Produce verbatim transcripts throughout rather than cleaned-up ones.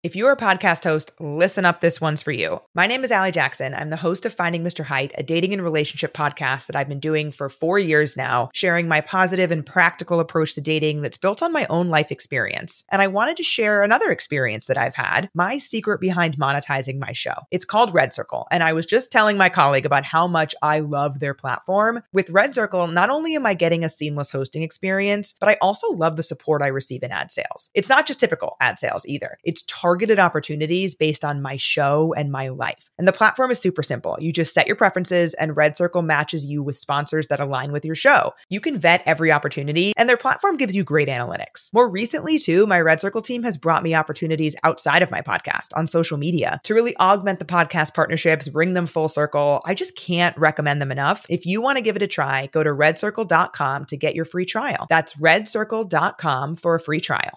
If you're a podcast host, listen up, this one's for you. My name is Allie Jackson. I'm the host of Finding Mister Height, a dating and relationship podcast that I've been doing for four years now, sharing my positive and practical approach to dating that's built on my own life experience. And I wanted to share another experience that I've had, my secret behind monetizing my show. It's called Red Circle, and I was just telling my colleague about how much I love their platform. With Red Circle, not only am I getting a seamless hosting experience, but I also love the support I receive in ad sales. It's not just typical ad sales either. It's targeted targeted opportunities based on my show and my life. And the platform is super simple. You just set your preferences and Red Circle matches you with sponsors that align with your show. You can vet every opportunity and their platform gives you great analytics. More recently too, my Red Circle team has brought me opportunities outside of my podcast on social media to really augment the podcast partnerships, bring them full circle. I just can't recommend them enough. If you want to give it a try, go to red circle dot com to get your free trial. That's red circle dot com for a free trial.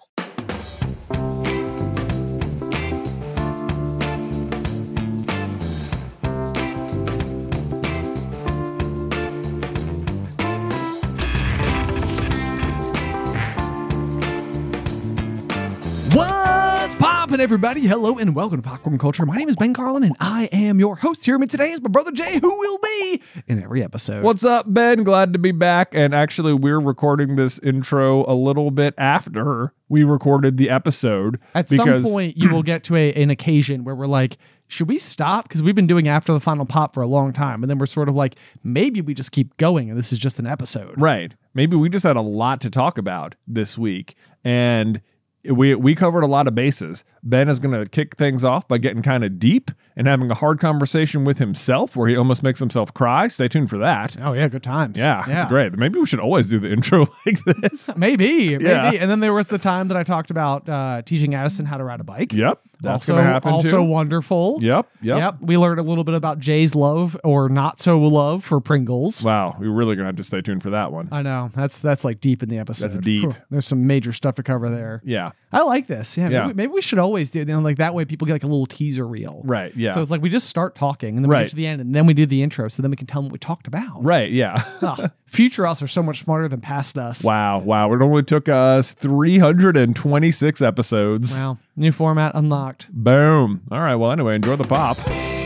What's poppin', everybody? Hello and welcome to Popcorn Culture. My name is Ben Carlin and I am your host here. And today is my brother Jay, who will be in every episode. What's up, Ben? Glad to be back. And actually, we're recording this intro a little bit after we recorded the episode. At some point, you will get to a, an occasion where we're like, should we stop? Because we've been doing After the Final Pop for a long time. And then we're sort of like, maybe we just keep going and this is just an episode. Right. Maybe we just had a lot to talk about this week. And We we covered a lot of bases. Ben is going to kick things off by getting kind of deep and having a hard conversation with himself where he almost makes himself cry. Stay tuned for that. Oh, yeah, good times. Yeah, yeah. It's great. Maybe we should always do the intro like this. maybe, maybe. Yeah. And then there was the time that I talked about uh, teaching Addison how to ride a bike. Yep, that's also, going to happen also too. Also wonderful. Yep, yep. Yep. We learned a little bit about Jay's love or not so love for Pringles. Wow, we're really going to have to stay tuned for that one. I know. That's that's like deep in the episode. That's deep. Whew. There's some major stuff to cover there. Yeah. I like this. Yeah. Yeah. Maybe, maybe we should always do it. You know, like that way people get like a little teaser reel. Right, yeah. So it's like we just start talking and then we Right. get to the end and then we do the intro so then we can tell them what we talked about. Right, yeah. Oh, future us are so much smarter than past us. Wow, wow. It only took us three hundred twenty-six episodes. Wow. New format unlocked. Boom. All right, well, anyway, enjoy the pop.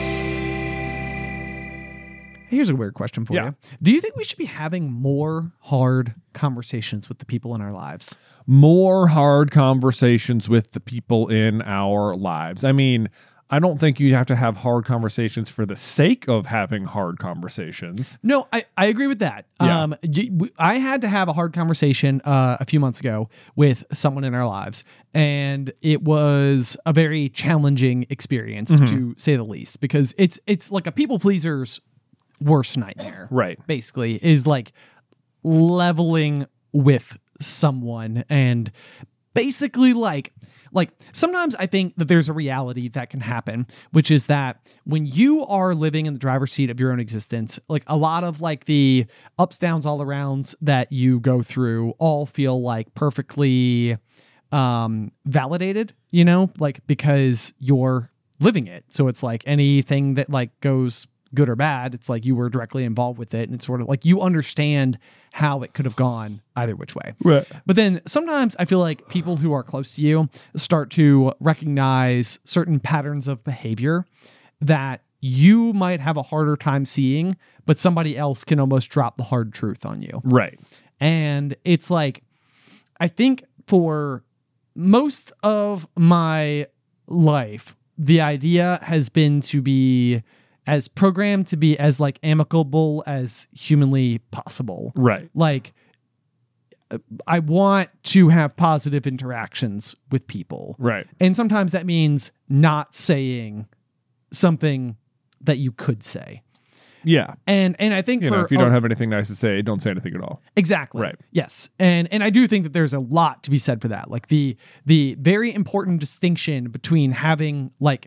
Here's a weird question for Yeah. you. Do you think we should be having more hard conversations with the people in our lives? More hard conversations with the people in our lives. I mean, I don't think you have to have hard conversations for the sake of having hard conversations. No, I, I agree with that. Yeah. Um, y- w- I had to have a hard conversation uh, a few months ago with someone in our lives, and it was a very challenging experience Mm-hmm. to say the least, because it's it's like a people pleaser's worst nightmare. Right. Basically, is like leveling with someone and basically like like sometimes I think that there's a reality that can happen, which is that when you are living in the driver's seat of your own existence, like a lot of like the ups, downs, all arounds that you go through all feel like perfectly um, validated, you know, like because you're living it. So it's like anything that like goes good or bad, it's like you were directly involved with it. And it's sort of like you understand how it could have gone either which way. Right. But then sometimes I feel like people who are close to you start to recognize certain patterns of behavior that you might have a harder time seeing, but somebody else can almost drop the hard truth on you. Right. And it's like, I think for most of my life, the idea has been to be as programmed to be as like amicable as humanly possible. Right. Like I want to have positive interactions with people. Right. And sometimes that means not saying something that you could say. Yeah. And and I think You for, know, if you oh, don't have anything nice to say, don't say anything at all. Exactly. Right. Yes. And and I do think that there's a lot to be said for that. Like the the very important distinction between having like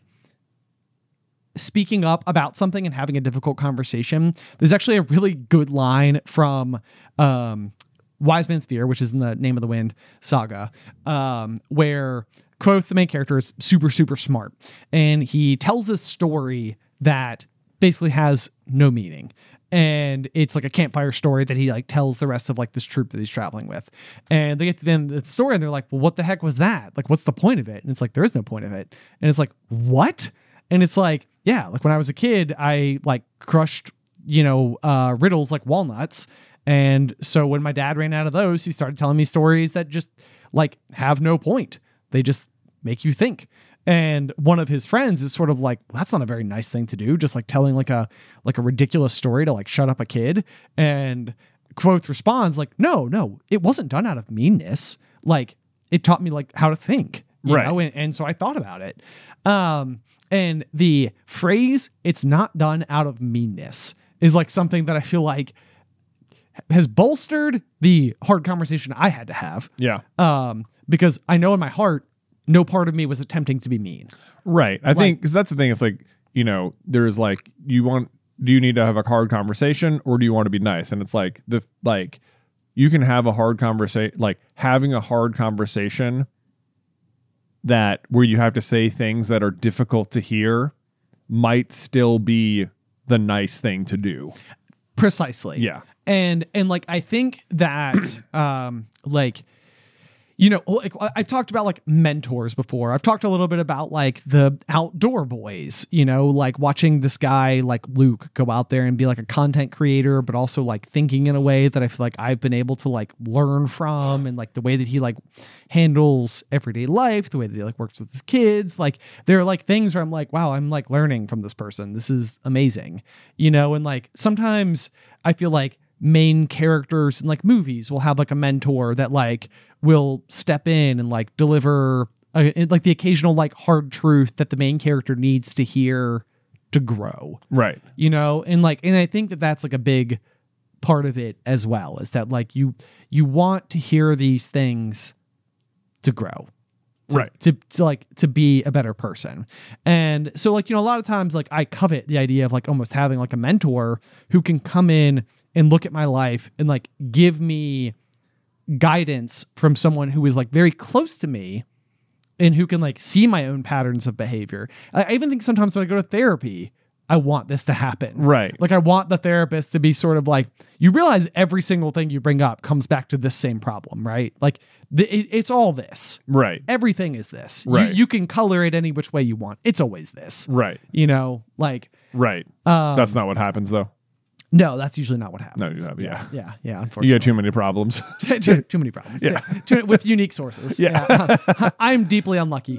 speaking up about something and having a difficult conversation. There's actually a really good line from um, Wise Man's Fear, which is in the Name of the Wind saga, um, where Quoth, the main character, is super, super smart. And he tells this story that basically has no meaning. and it's like a campfire story that he like tells the rest of like this troop that he's traveling with. And they get to the end of the story and they're like, well, what the heck was that? Like, what's the point of it? And it's like, there is no point of it. And it's like, what? And it's like, yeah, like when I was a kid, I like crushed, you know, uh, riddles like walnuts. And so when my dad ran out of those, he started telling me stories that just like have no point. They just make you think. And one of his friends is sort of like, well, that's not a very nice thing to do. Just like telling like a, like a ridiculous story to like shut up a kid. And Quoth responds like, no, no, it wasn't done out of meanness. Like it taught me like how to think, you right. know? And, and so I thought about it. Um, and the phrase, it's not done out of meanness, is like something that I feel like has bolstered the hard conversation I had to have. Yeah. Um, because I know in my heart, no part of me was attempting to be mean. Right. I like, think, because that's the thing. It's like, you know, there's like, you want, do you need to have a hard conversation or do you want to be nice? And it's like, the, like, you can have a hard conversation, like having a hard conversation that where you have to say things that are difficult to hear might still be the nice thing to do. Precisely. Yeah. And, and like, I think that, um, like, you know, like I've talked about like mentors before. I've talked a little bit about like the outdoor boys, you know, like watching this guy like Luke go out there and be like a content creator, but also like thinking in a way that I feel like I've been able to like learn from, and like the way that he like handles everyday life, the way that he like works with his kids. Like there are like things where I'm like, wow, I'm like learning from this person. This is amazing, you know? And like sometimes I feel like main characters in like movies will have like a mentor that like will step in and like deliver a, like the occasional like hard truth that the main character needs to hear to grow. Right. You know, and like, and I think that that's like a big part of it as well, is that like you, you want to hear these things to grow. To, right. To, to like, to be a better person. And so like, you know, a lot of times like I covet the idea of like almost having like a mentor who can come in and look at my life and like give me guidance from someone who is like very close to me and who can like see my own patterns of behavior. I even think sometimes when I go to therapy, I want this to happen. Right. Like I want the therapist to be sort of like, you realize every single thing you bring up comes back to this same problem, right? Like the, it, it's all this. Right. Everything is this. Right. You, you can color it any which way you want. It's always this. Right. You know, like. Right. Um, That's not what happens though. No, that's usually not what happens. No, you have, yeah. Yeah, yeah, unfortunately. You got too many problems. too, too many problems. Yeah. Yeah. Too, with unique sources. Yeah. yeah. I'm deeply unlucky.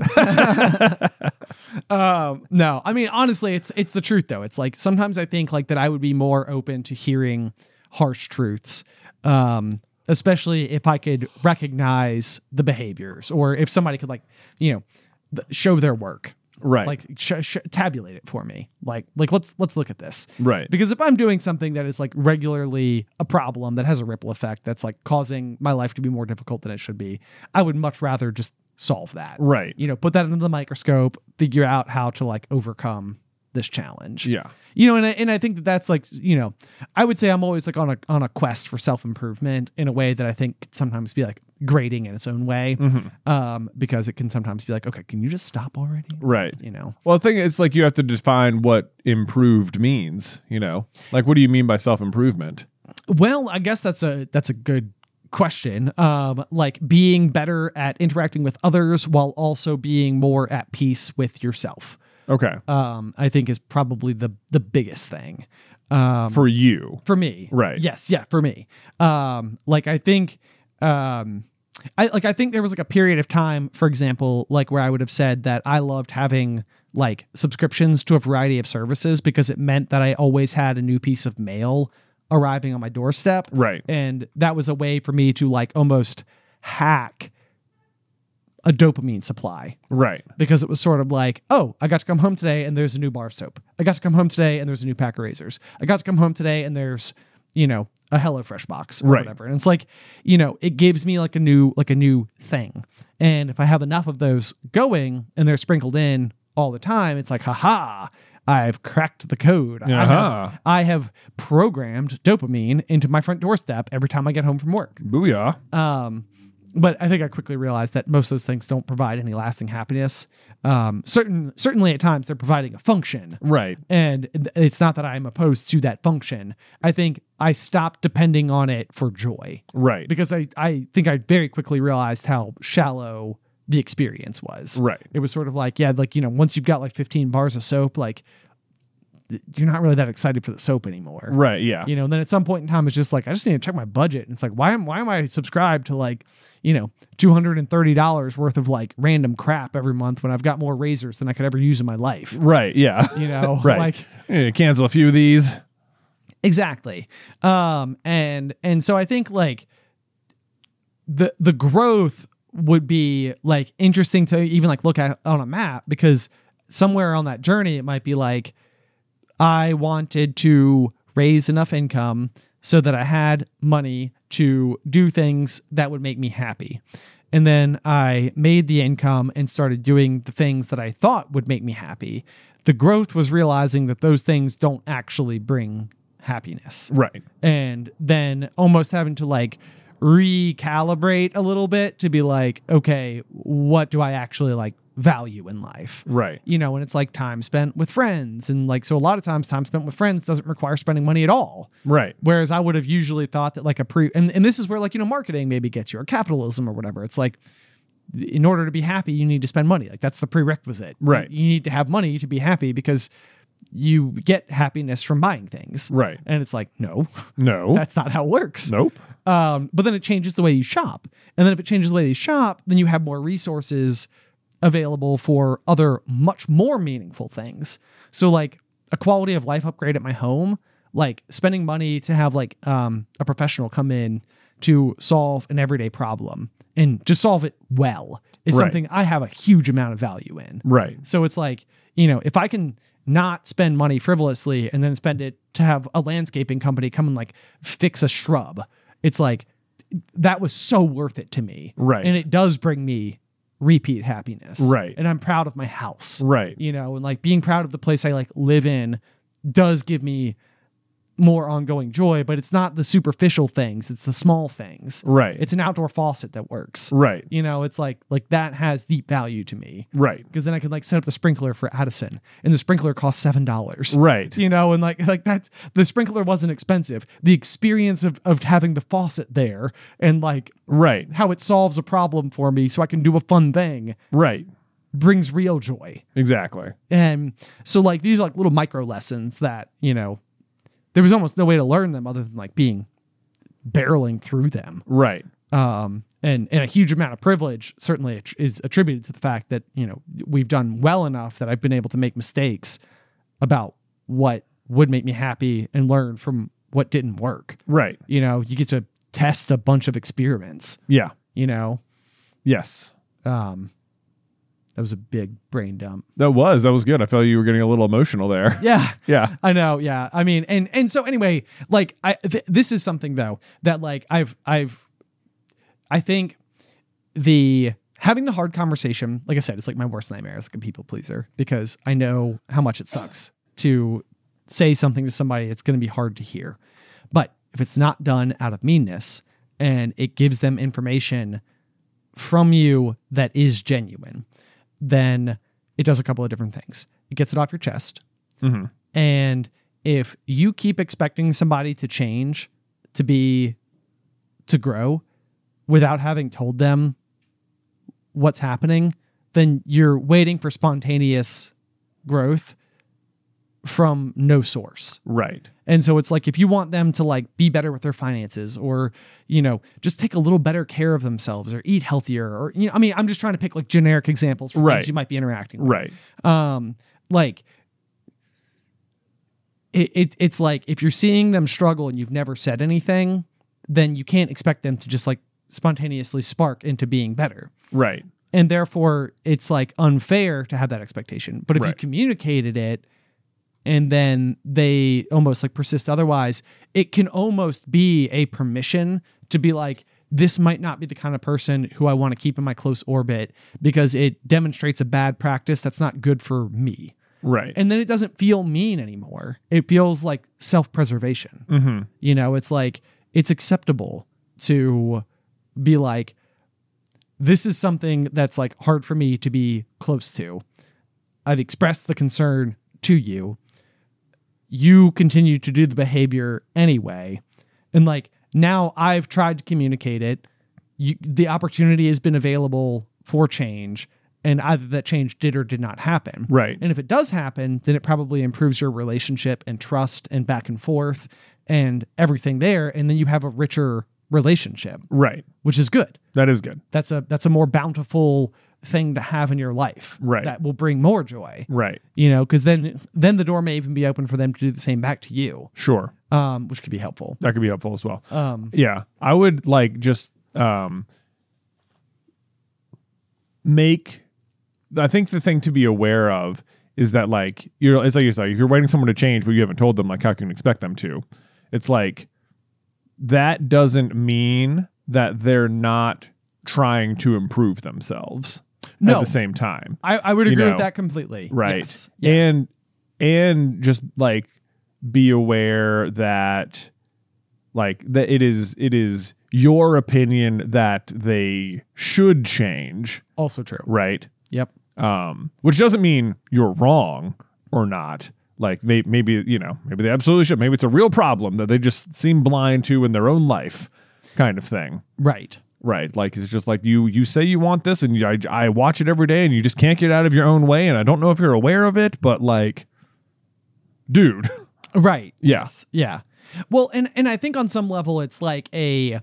um, no, I mean, honestly, it's it's the truth though. It's like sometimes I think like that I would be more open to hearing harsh truths, um, especially if I could recognize the behaviors, or if somebody could like, you know, th- show their work. Right. Like sh- sh- tabulate it for me. Like, like let's, let's look at this. Right. Because if I'm doing something that is like regularly a problem that has a ripple effect, that's like causing my life to be more difficult than it should be, I would much rather just solve that. Right. You know, put that under the microscope, figure out how to like overcome this challenge. Yeah. You know, and I, and I think that that's like, you know, I would say I'm always like on a, on a quest for self-improvement in a way that I think could sometimes be like grating in its own way. Mm-hmm. Um, because it can sometimes be like, okay, can you just stop already? Right. You know? Well, the thing is, like, you have to define what improved means, you know? Like, what do you mean by self-improvement? Well, I guess that's a, that's a good question. Um, like being better at interacting with others while also being more at peace with yourself. Okay. Um, I think is probably the the biggest thing. Um, for you. for me. Right. Yes. Yeah. For me. Um, like I think, um, I like, I think there was like a period of time, for example, like where I would have said that I loved having like subscriptions to a variety of services because it meant that I always had a new piece of mail arriving on my doorstep. Right. And that was a way for me to like almost hack a dopamine supply. Right. Because it was sort of like, oh, I got to come home today and there's a new bar of soap. I got to come home today and there's a new pack of razors. I got to come home today and there's, you know, a HelloFresh box or right. whatever. And it's like, you know, it gives me like a new, like a new thing. And if I have enough of those going and they're sprinkled in all the time, it's like, haha, I've cracked the code. Uh-huh. I, have, I have programmed dopamine into my front doorstep every time I get home from work. Booyah. Um, but I think I quickly realized that most of those things don't provide any lasting happiness. Um, certain, certainly at times they're providing a function. Right. And it's not that I'm opposed to that function. I think I stopped depending on it for joy. Right. Because I, I think I very quickly realized how shallow the experience was. Right. It was sort of like, yeah, like, you know, once you've got like fifteen bars of soap, like you're not really that excited for the soap anymore. Right. Yeah. You know, and then at some point in time, it's just like, I just need to check my budget. And it's like, why am, why am I subscribed to like, you know, two hundred thirty dollars worth of like random crap every month when I've got more razors than I could ever use in my life? Right. Yeah. You know, right. like yeah, cancel a few of these. Exactly. Um, and, and so I think like the, the growth would be like interesting to even like look at on a map, because somewhere on that journey, it might be like, I wanted to raise enough income so that I had money to do things that would make me happy. And then I made the income and started doing the things that I thought would make me happy. The growth was realizing that those things don't actually bring happiness. Right. And then almost having to like recalibrate a little bit to be like, okay, what do I actually like value in life? Right. You know, and it's like time spent with friends. And like, so a lot of times time spent with friends doesn't require spending money at all. Right. Whereas I would have usually thought that like a pre, and, and this is where like, you know, marketing maybe gets you, or capitalism or whatever. It's like, in order to be happy, you need to spend money. Like that's the prerequisite. Right. You need to have money to be happy because you get happiness from buying things. Right. And it's like, no, No. that's not how it works. Nope. Um, but then it changes the way you shop. And then if it changes the way you shop, then you have more resources available for other much more meaningful things. So like a quality of life upgrade at my home, like spending money to have like um, a professional come in to solve an everyday problem and just solve it well is Right. something I have a huge amount of value in. Right. So it's like, you know, if I can not spend money frivolously and then spend it to have a landscaping company come and like fix a shrub, it's like, that was so worth it to me. Right. And it does bring me repeat happiness. Right. And I'm proud of my house. Right. You know, and like being proud of the place I like live in does give me more ongoing joy, but it's not the superficial things. It's the small things. Right. It's an outdoor faucet that works. Right. You know, it's like, like that has deep value to me. Right. Because then I can like set up the sprinkler for Addison, and the sprinkler costs seven dollars. Right. You know, and like like that's the sprinkler wasn't expensive. The experience of of having the faucet there and like Right. how it solves a problem for me, so I can do a fun thing, Right. brings real joy. Exactly. And so like these are like little micro lessons that, you know, there was almost no way to learn them other than like being barreling through them. Right. Um, and, and a huge amount of privilege certainly is attributed to the fact that, you know, we've done well enough that I've been able to make mistakes about what would make me happy and learn from what didn't work. Right. You know, you get to test a bunch of experiments, Yeah. you know. Yes. Um, that was a big brain dump. That was, that was good. I felt you were getting a little emotional there. Yeah. Yeah. I know. Yeah. I mean, and, and so anyway, like I, th- this is something though, that like I've, I've, I think the, having the hard conversation, like I said, it's like my worst nightmare as like a people pleaser, because I know how much it sucks to say something to somebody. It's going to be hard to hear, but if it's not done out of meanness and it gives them information from you that is genuine, then it does a couple of different things. It gets it off your chest. Mm-hmm. And if you keep expecting somebody to change, to be, to grow without having told them what's happening, then you're waiting for spontaneous growth from no source. Right. And so it's like, if you want them to like be better with their finances, or, you know, just take a little better care of themselves, or eat healthier, or, you know, I mean, I'm just trying to pick like generic examples for Right. things you might be interacting with. Right. Um, like it, it, it's like, if you're seeing them struggle and you've never said anything, then you can't expect them to just like spontaneously spark into being better. Right. And therefore it's like unfair to have that expectation. But if you Right. communicated it, and then they almost like persist otherwise, it can almost be a permission to be like, this might not be the kind of person who I want to keep in my close orbit, because it demonstrates a bad practice that's not good for me. Right. And then it doesn't feel mean anymore. It feels like self-preservation. Mm-hmm. You know, it's like, it's acceptable to be like, this is something that's like hard for me to be close to. I've expressed the concern to you. You continue to do the behavior anyway. And like, now I've tried to communicate it. You, the opportunity has been available for change, and either that change did or did not happen. Right. And if it does happen, then it probably improves your relationship and trust and back and forth and everything there. And then you have a richer relationship. Right. Which is good. That is good. That's a, that's a more bountiful thing to have in your life. Right. That will bring more joy. Right. You know, because then, then the door may even be open for them to do the same back to you. Sure. Um, which could be helpful. That could be helpful as well. Um, yeah. I would like just, um, make, I think the thing to be aware of is that like, you're, it's like you're saying, if you're waiting someone to change, but you haven't told them, like, how can you expect them to? It's like, that doesn't mean that they're not trying to improve themselves no, at the same time. I, I would You agree know, with that completely. Right. Yes. Yeah. And, and just like be aware that like that it is, it is your opinion that they should change. Also true. Right. Yep. Um, which doesn't mean you're wrong or not. Like may, maybe, you know, maybe they absolutely should. Maybe it's a real problem that they just seem blind to in their own life kind of thing. Right. Right. Like, it's just like you, you say you want this and you, I, I watch it every day and you just can't get out of your own way. And I don't know if you're aware of it, but like, dude. Right. Yeah. Yes. Yeah. Well, and, and I think on some level it's like a,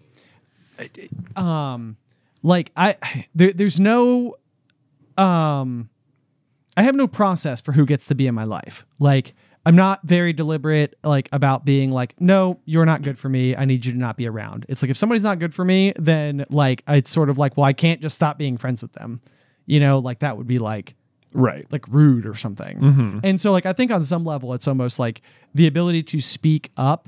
um, like I, there, there's no, um, I have no process for who gets to be in my life. Like, I'm not very deliberate, like, about being like, no, you're not good for me. I need you to not be around. It's like, if somebody's not good for me, then like, it's sort of like, well, I can't just stop being friends with them. You know, like that would be like, right. like rude or something. Mm-hmm. And so like, I think on some level, it's almost like the ability to speak up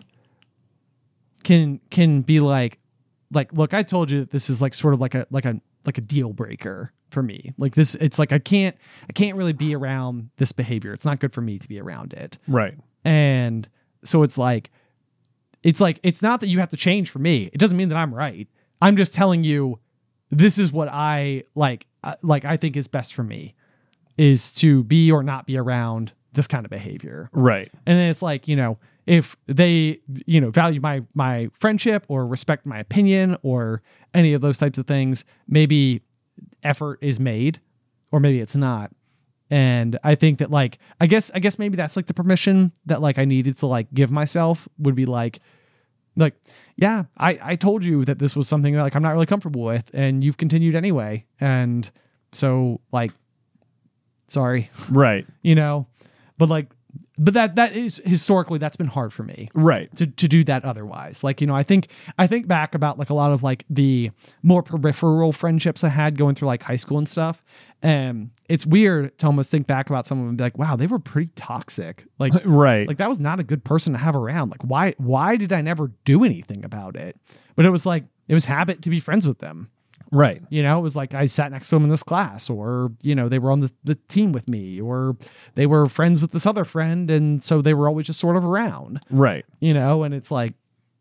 can, can be like, like, look, I told you that this is like sort of like a, like a, like a deal breaker for me. Like this, it's like, I can't, I can't really be around this behavior. It's not good for me to be around it. Right. And so it's like, it's like, it's not that you have to change for me. It doesn't mean that I'm right. I'm just telling you, this is what I like, uh, like I think is best for me is to be or not be around this kind of behavior. Right. And then it's like, you know, if they, you know, value my, my friendship or respect my opinion or any of those types of things, maybe effort is made or maybe it's not. And I think that like, I guess, I guess maybe that's like the permission that like I needed to like give myself would be like, like, yeah, I, I told you that this was something that like I'm not really comfortable with and you've continued anyway. And so like, sorry. Right. You know, but like, but that, that is historically, that's been hard for me. Right. To, to do that otherwise. Like, you know, I think, I think back about like a lot of like the more peripheral friendships I had going through like high school and stuff. And it's weird to almost think back about some of them and be like, wow, they were pretty toxic. Like, right. Like that was not a good person to have around. Like, why, why did I never do anything about it? But it was like, it was habit to be friends with them. Right. You know, it was like I sat next to them in this class or, you know, they were on the, the team with me or they were friends with this other friend. And so they were always just sort of around. Right. You know, and it's like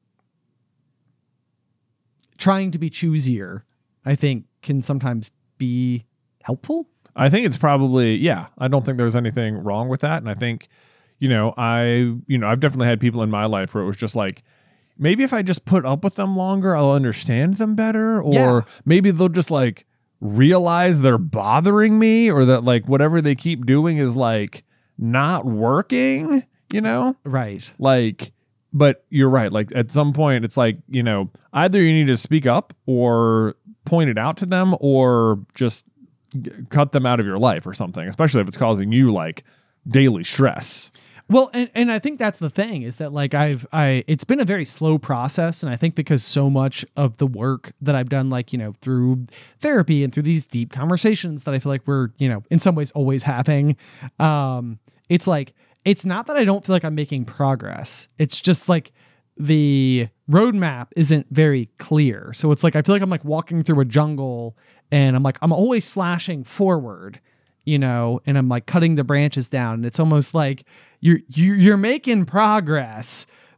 trying to be choosier, I think can sometimes be helpful. I think it's probably, yeah, I don't think there's anything wrong with that. And I think, you know, I, you know, I've definitely had people in my life where it was just like, maybe if I just put up with them longer, I'll understand them better. Or Yeah. maybe they'll just like realize they're bothering me or that like whatever they keep doing is like not working, you know? Right. Like, but you're right. Like at some point it's like, you know, either you need to speak up or point it out to them or just g- cut them out of your life or something, especially if it's causing you like daily stress. Well, and, and I think that's the thing is that like I've, I, it's been a very slow process. And I think because so much of the work that I've done, like, you know, through therapy and through these deep conversations that I feel like we're, you know, in some ways always having, um, it's like, it's not that I don't feel like I'm making progress. It's just like the roadmap isn't very clear. So it's like, I feel like I'm like walking through a jungle and I'm like, I'm always slashing forward, you know, and I'm like cutting the branches down. And it's almost like you're, you're, you're making progress,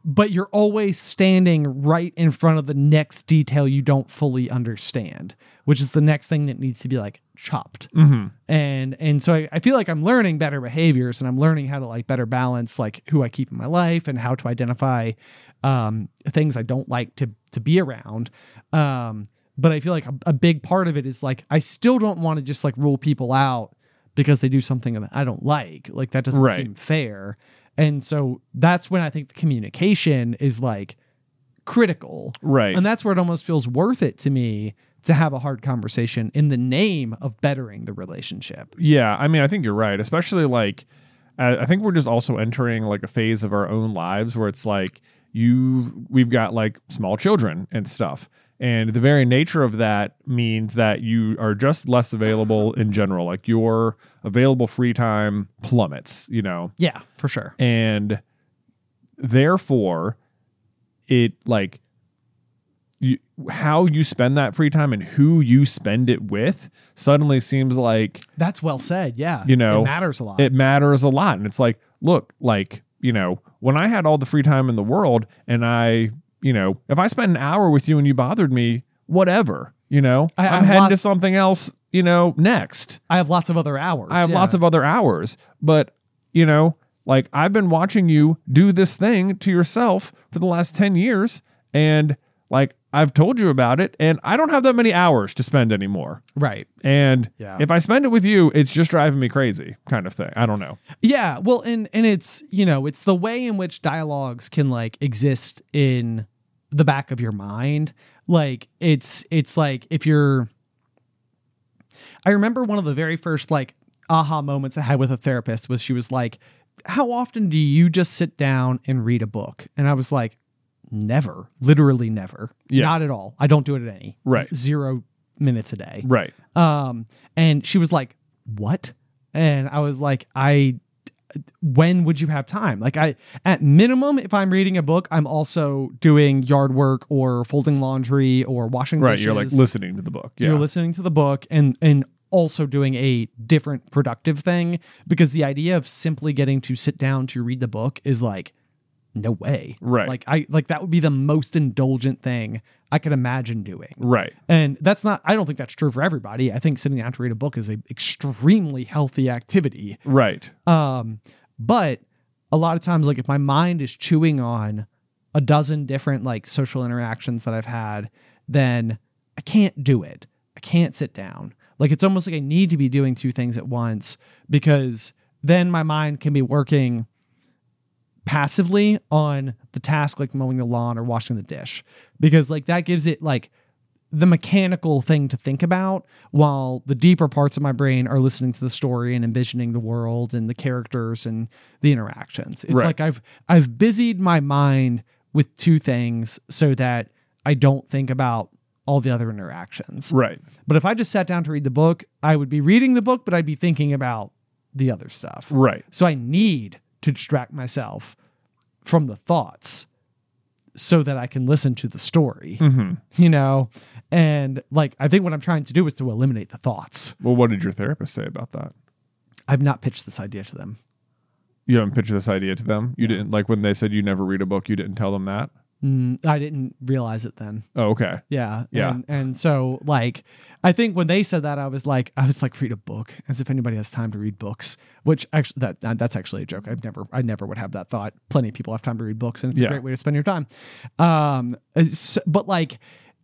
but you're always standing right in front of the next detail you don't fully understand, which is the next thing that needs to be like chopped. Mm-hmm. And and so I, I feel like I'm learning better behaviors, and I'm learning how to like better balance like who I keep in my life and how to identify um, things I don't like to to be around. Um, but I feel like a, a big part of it is like I still don't want to just like rule people out because they do something that I don't like. Like that doesn't Right. seem fair. And so that's when I think the communication is like critical. Right. And that's where it almost feels worth it to me to have a hard conversation in the name of bettering the relationship. Yeah, I mean, I think you're right. Especially like, I I think we're just also entering like a phase of our own lives where it's like you, we've got like small children and stuff, and the very nature of that means that you are just less available in general. Like your available free time plummets, you know. Yeah, for sure. And therefore, it like. You, how you spend that free time and who you spend it with suddenly seems like, That's well said. Yeah. you know, it matters a lot. It matters a lot. And it's like, look, like, you know, when I had all the free time in the world and I, you know, if I spent an hour with you and you bothered me, whatever, you know, I- I I'm have heading lots- to something else, you know, next. I have lots of other hours. I have yeah. lots of other hours, but, you know, like I've been watching you do this thing to yourself for the last ten years. And like, I've told you about it, and I don't have that many hours to spend anymore. Right. And Yeah. if I spend it with you, it's just driving me crazy kind of thing. I don't know. Yeah. Well, and and it's, you know, it's the way in which dialogues can like exist in the back of your mind. Like it's it's like if you're I remember one of the very first like aha moments I had with a therapist was she was like, how often do you just sit down and read a book? And I was like, never, literally never. Yeah. Not at all. I don't do it at any. Right. Zero minutes a day. Right. Um, and she was like, what? And I was like, I, when would you have time? Like I, at minimum, if I'm reading a book, I'm also doing yard work or folding laundry or washing Right. dishes. You're like listening to the book. Yeah. You're listening to the book and, and also doing a different productive thing, because the idea of simply getting to sit down to read the book is like, no way. Right. Like I, like that would be the most indulgent thing I could imagine doing. Right. And that's not, I don't think that's true for everybody. I think sitting down to read a book is an extremely healthy activity. Right. Um, but a lot of times, like if my mind is chewing on a dozen different like social interactions that I've had, then I can't do it. I can't sit down. Like it's almost like I need to be doing two things at once, because then my mind can be working passively on the task like mowing the lawn or washing the dish, because like that gives it like the mechanical thing to think about, while the deeper parts of my brain are listening to the story and envisioning the world and the characters and the interactions. It's Right. like I've I've busied my mind with two things so that I don't think about all the other interactions. Right. But if I just sat down to read the book, I would be reading the book, but I'd be thinking about the other stuff. Right. So I need to distract myself from the thoughts so that I can listen to the story, Mm-hmm. you know? And like, I think what I'm trying to do is to eliminate the thoughts. Well, what did your therapist say about that? I've not pitched this idea to them. You haven't pitched this idea to them? You didn't, like when they said you never read a book, you didn't tell them that? Mm, I didn't realize it then. Oh, okay. Yeah. Yeah. And, and so like, I think when they said that, I was like, I was like, read a book, as if anybody has time to read books, which actually that, that that's actually a joke. I've never, I never would have that thought. Plenty of people have time to read books, and it's Yeah. a great way to spend your time. Um, it's- but like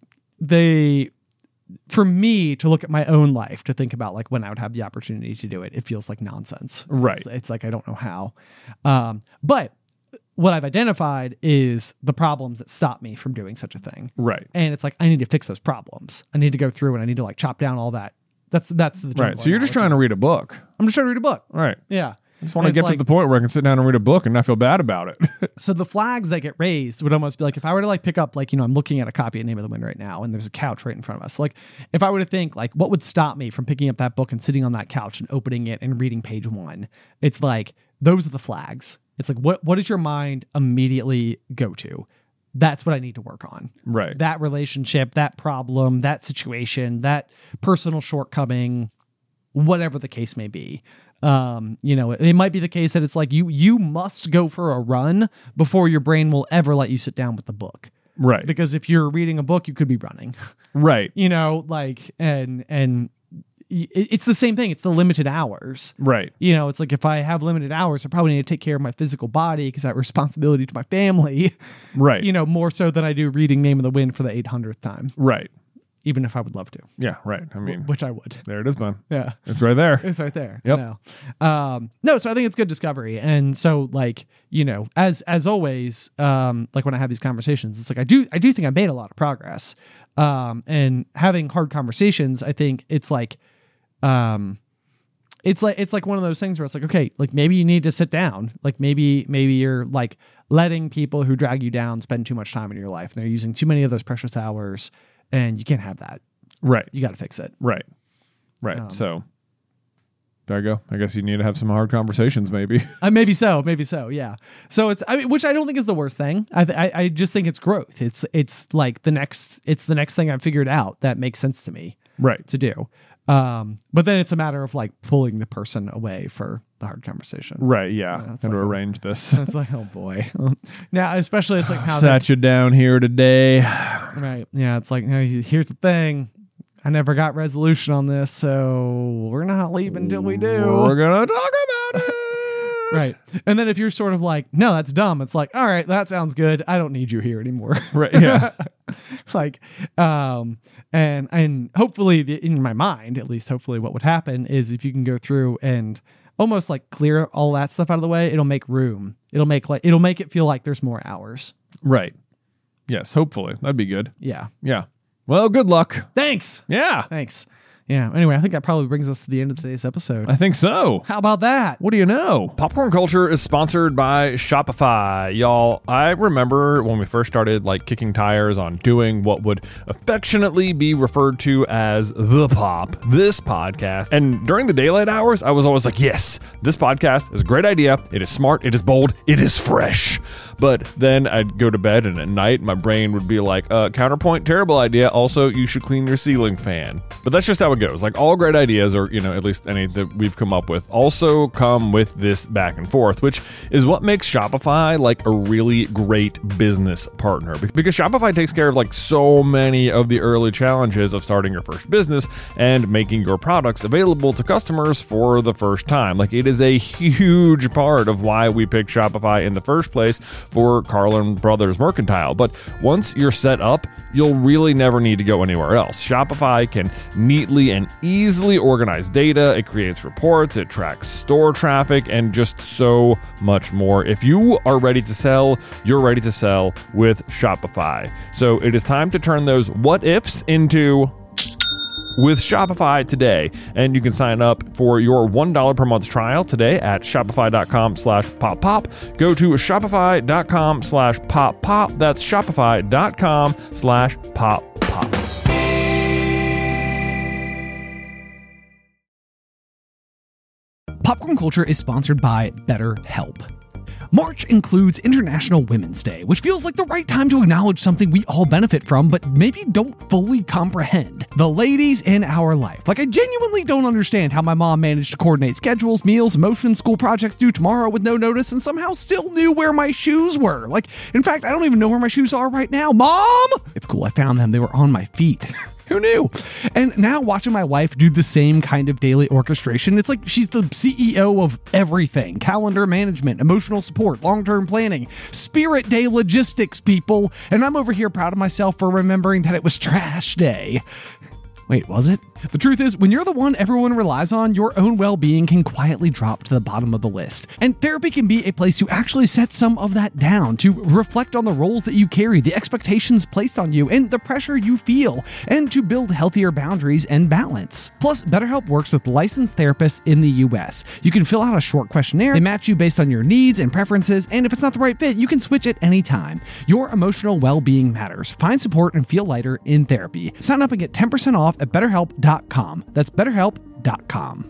they, for me to look at my own life, to think about like when I would have the opportunity to do it, it feels like nonsense. Right. It's, it's like, I don't know how. Um, but what I've identified is the problems that stop me from doing such a thing. Right. And it's like, I need to fix those problems. I need to go through and I need to like chop down all that. That's that's the Right. general So you're just trying analogy. to read a book. I'm just trying to read a book. Right. Yeah. I just want to It's get like- to the point where I can sit down and read a book and not feel bad about it. So the flags that get raised would almost be like if I were to like pick up like, you know, I'm looking at a copy of Name of the Wind right now, and there's a couch right in front of us. Like if I were to think like what would stop me from picking up that book and sitting on that couch and opening it and reading page one, it's like those are the flags. It's like what what does your mind immediately go to? That's what I need to work on. Right. That relationship, that problem, that situation, that personal shortcoming, whatever the case may be. Um, you know, it, it might be the case that it's like you you must go for a run before your brain will ever let you sit down with the book. Right. Because if you're reading a book, you could be running. Right. You know, like, and, and it, it's the same thing. It's the limited hours. Right. You know, it's like if I have limited hours, I probably need to take care of my physical body because I have responsibility to my family. Right. You know, more so than I do reading Name of the Wind for the eight hundredth time. Right. Even if I would love to. Yeah, right. I mean, which I would. There it is, man. Yeah. It's right there. It's right there. Yep. You know? Um, no, so I think it's good discovery. And so like, you know, as as always, um, like when I have these conversations, it's like I do I do think I made a lot of progress. Um, and having hard conversations, I think it's like um it's like it's like one of those things where it's like, okay, like maybe you need to sit down. Like maybe maybe you're like letting people who drag you down spend too much time in your life. And they're using too many of those precious hours. And you can't have that. Right. You got to fix it. Right. Right. Um, so there you go. I guess you need to have some hard conversations, maybe. Uh, maybe so. Maybe so. Yeah. So it's, I mean, which I don't think is the worst thing. I, th- I, I just think it's growth. It's, it's like the next, it's the next thing I've figured out that makes sense to me. Right. To do. Um, but then it's a matter of like pulling the person away for the hard conversation. Right. Yeah. Yeah, and it's to like, arrange this. It's like, oh boy. Now, especially it's like how Sat you down here today. they, right. Yeah. It's like, you know, here's the thing. I never got resolution on this, so we're not leaving until we do. We're gonna talk about it. Right. And then if you're sort of like, no, that's dumb. It's like, all right, that sounds good. I don't need you here anymore. Right. Yeah. like, um, and, and hopefully the, in my mind, at least hopefully what would happen is if you can go through and almost like clear all that stuff out of the way, it'll make room. It'll make like, it'll make it feel like there's more hours. Right. Yes. Hopefully that'd be good. Yeah. Yeah. Well, good luck. Thanks. Yeah. Thanks. Yeah. Anyway, I think that probably brings us to the end of today's episode. I think so. How about that? What do you know? Popcorn Culture is sponsored by Shopify. Y'all, I remember when we first started like kicking tires on doing what would affectionately be referred to as The Pop, this podcast. And during the daylight hours, I was always like, yes, this podcast is a great idea. It is smart. It is bold. It is fresh. But then I'd go to bed and at night, my brain would be like, uh, counterpoint, terrible idea. Also, you should clean your ceiling fan. But that's just how it goes. Like all great ideas, or, you know, at least any that we've come up with, also come with this back and forth, which is what makes Shopify like a really great business partner. Because Shopify takes care of like so many of the early challenges of starting your first business and making your products available to customers for the first time. Like it is a huge part of why we picked Shopify in the first place for Carlin Brothers Mercantile. But once you're set up, you'll really never need to go anywhere else. Shopify can neatly and easily organize data, it creates reports, it tracks store traffic, and just so much more. If you are ready to sell, you're ready to sell with Shopify. So it is time to turn those what ifs into with Shopify today. And you can sign up for your one dollar per month trial today at shopify.com slash pop pop. Go to shopify.com slash pop pop. That's shopify.com slash pop pop. Popcorn Culture is sponsored by BetterHelp. March includes International Women's Day, which feels like the right time to acknowledge something we all benefit from, but maybe don't fully comprehend. The ladies in our life. Like, I genuinely don't understand how my mom managed to coordinate schedules, meals, emotions, school projects due tomorrow with no notice, and somehow still knew where my shoes were. Like, in fact, I don't even know where my shoes are right now. Mom! It's cool, I found them. They were on my feet. Who knew? And now watching my wife do the same kind of daily orchestration, it's like she's the C E O of everything. Calendar management, emotional support, long-term planning, Spirit Day logistics, people. And I'm over here proud of myself for remembering that it was trash day. Wait, was it? The truth is, when you're the one everyone relies on, your own well-being can quietly drop to the bottom of the list. And therapy can be a place to actually set some of that down, to reflect on the roles that you carry, the expectations placed on you, and the pressure you feel, and to build healthier boundaries and balance. Plus, BetterHelp works with licensed therapists in the U S. You can fill out a short questionnaire, they match you based on your needs and preferences, and if it's not the right fit, you can switch at any time. Your emotional well-being matters. Find support and feel lighter in therapy. Sign up and get ten percent off at better help dot com. That's better help dot com.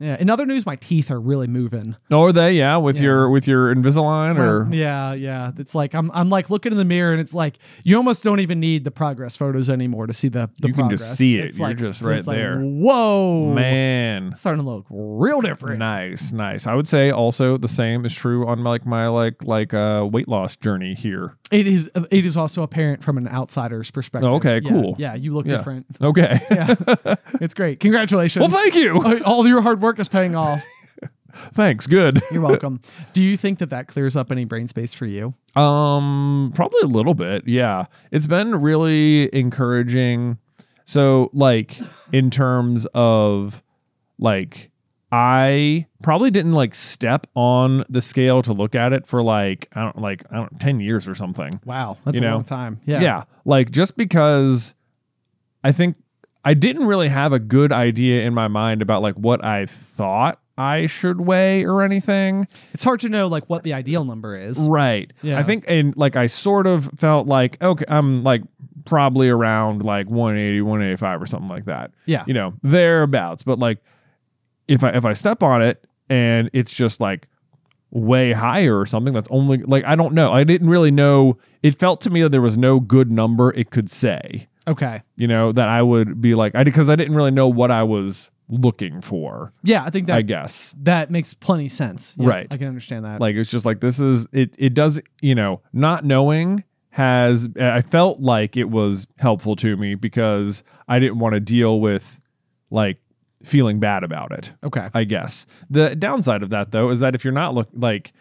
Yeah. In other news, my teeth are really moving. Oh, are they? Yeah, with Yeah. your with your Invisalign or Well, yeah, yeah. It's like I'm I'm like looking in the mirror and it's like you almost don't even need the progress photos anymore to see the the You can progress. just see it. It's You're like, just right it's like, there. Whoa, man. starting to look real different. Nice, nice. I would say also the same is true on like my like like uh weight loss journey here. It is it is also apparent from an outsider's perspective. Oh, okay, Yeah, cool. Yeah, you look Yeah. different. Okay. Yeah, it's great. Congratulations. Well, thank you. All your hard work is paying off. Thanks. Good. You're welcome. Do you think that that clears up any brain space for you? Um, probably a little bit. Yeah. It's been really encouraging. So, like, in terms of like, I probably didn't like step on the scale to look at it for like, I don't like, I don't ten years or something. Wow, that's You a know? long time. Yeah. Yeah. Like, just because I think I didn't really have a good idea in my mind about like what I thought I should weigh or anything. It's hard to know like what the ideal number is. Right. Yeah. I think, and like, I sort of felt like, okay, I'm like probably around like one eighty, one eighty-five or something like that. Yeah. You know, thereabouts. But like, if I, if I step on it and it's just like way higher or something, that's only like, I don't know. I didn't really know. It felt to me that there was no good number it could say, Okay. you know, that I would be like, I, because I didn't really know what I was looking for, Yeah, I think that I guess. that makes plenty sense. Yeah, Right. I can understand that. Like, it's just like, this is it it does, you know, not knowing has, I felt like it was helpful to me because I didn't want to deal with like feeling bad about it, okay. I guess. The downside of that though is that if you're not look like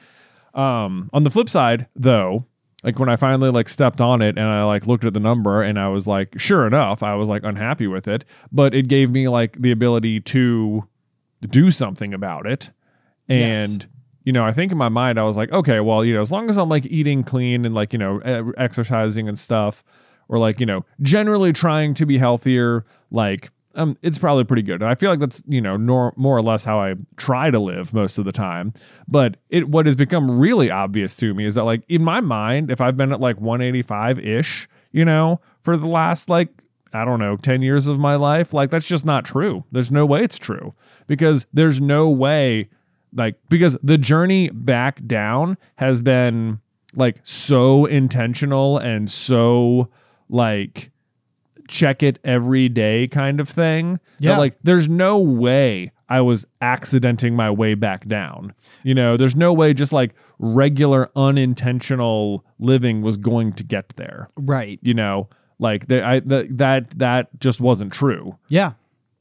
um on the flip side though, like when I finally like stepped on it and I like looked at the number and I was like, sure enough, I was like unhappy with it, but it gave me like the ability to do something about it. And, Yes. you know, I think in my mind, I was like, okay, well, you know, as long as I'm like eating clean and like, you know, e- exercising and stuff, or like, you know, generally trying to be healthier, like, um, it's probably pretty good. And I feel like that's, you know, nor, more or less how I try to live most of the time. But it, what has become really obvious to me is that like in my mind, if I've been at like one eighty-five ish, you know, for the last like, I don't know, ten years of my life, like that's just not true. There's no way it's true because there's no way like, because the journey back down has been like so intentional and so like, check it every day kind of thing. Yeah. That, like there's no way I was accidenting my way back down. You know, there's no way just like regular unintentional living was going to get there. Right. You know, like the, I, the, that that just wasn't true. Yeah.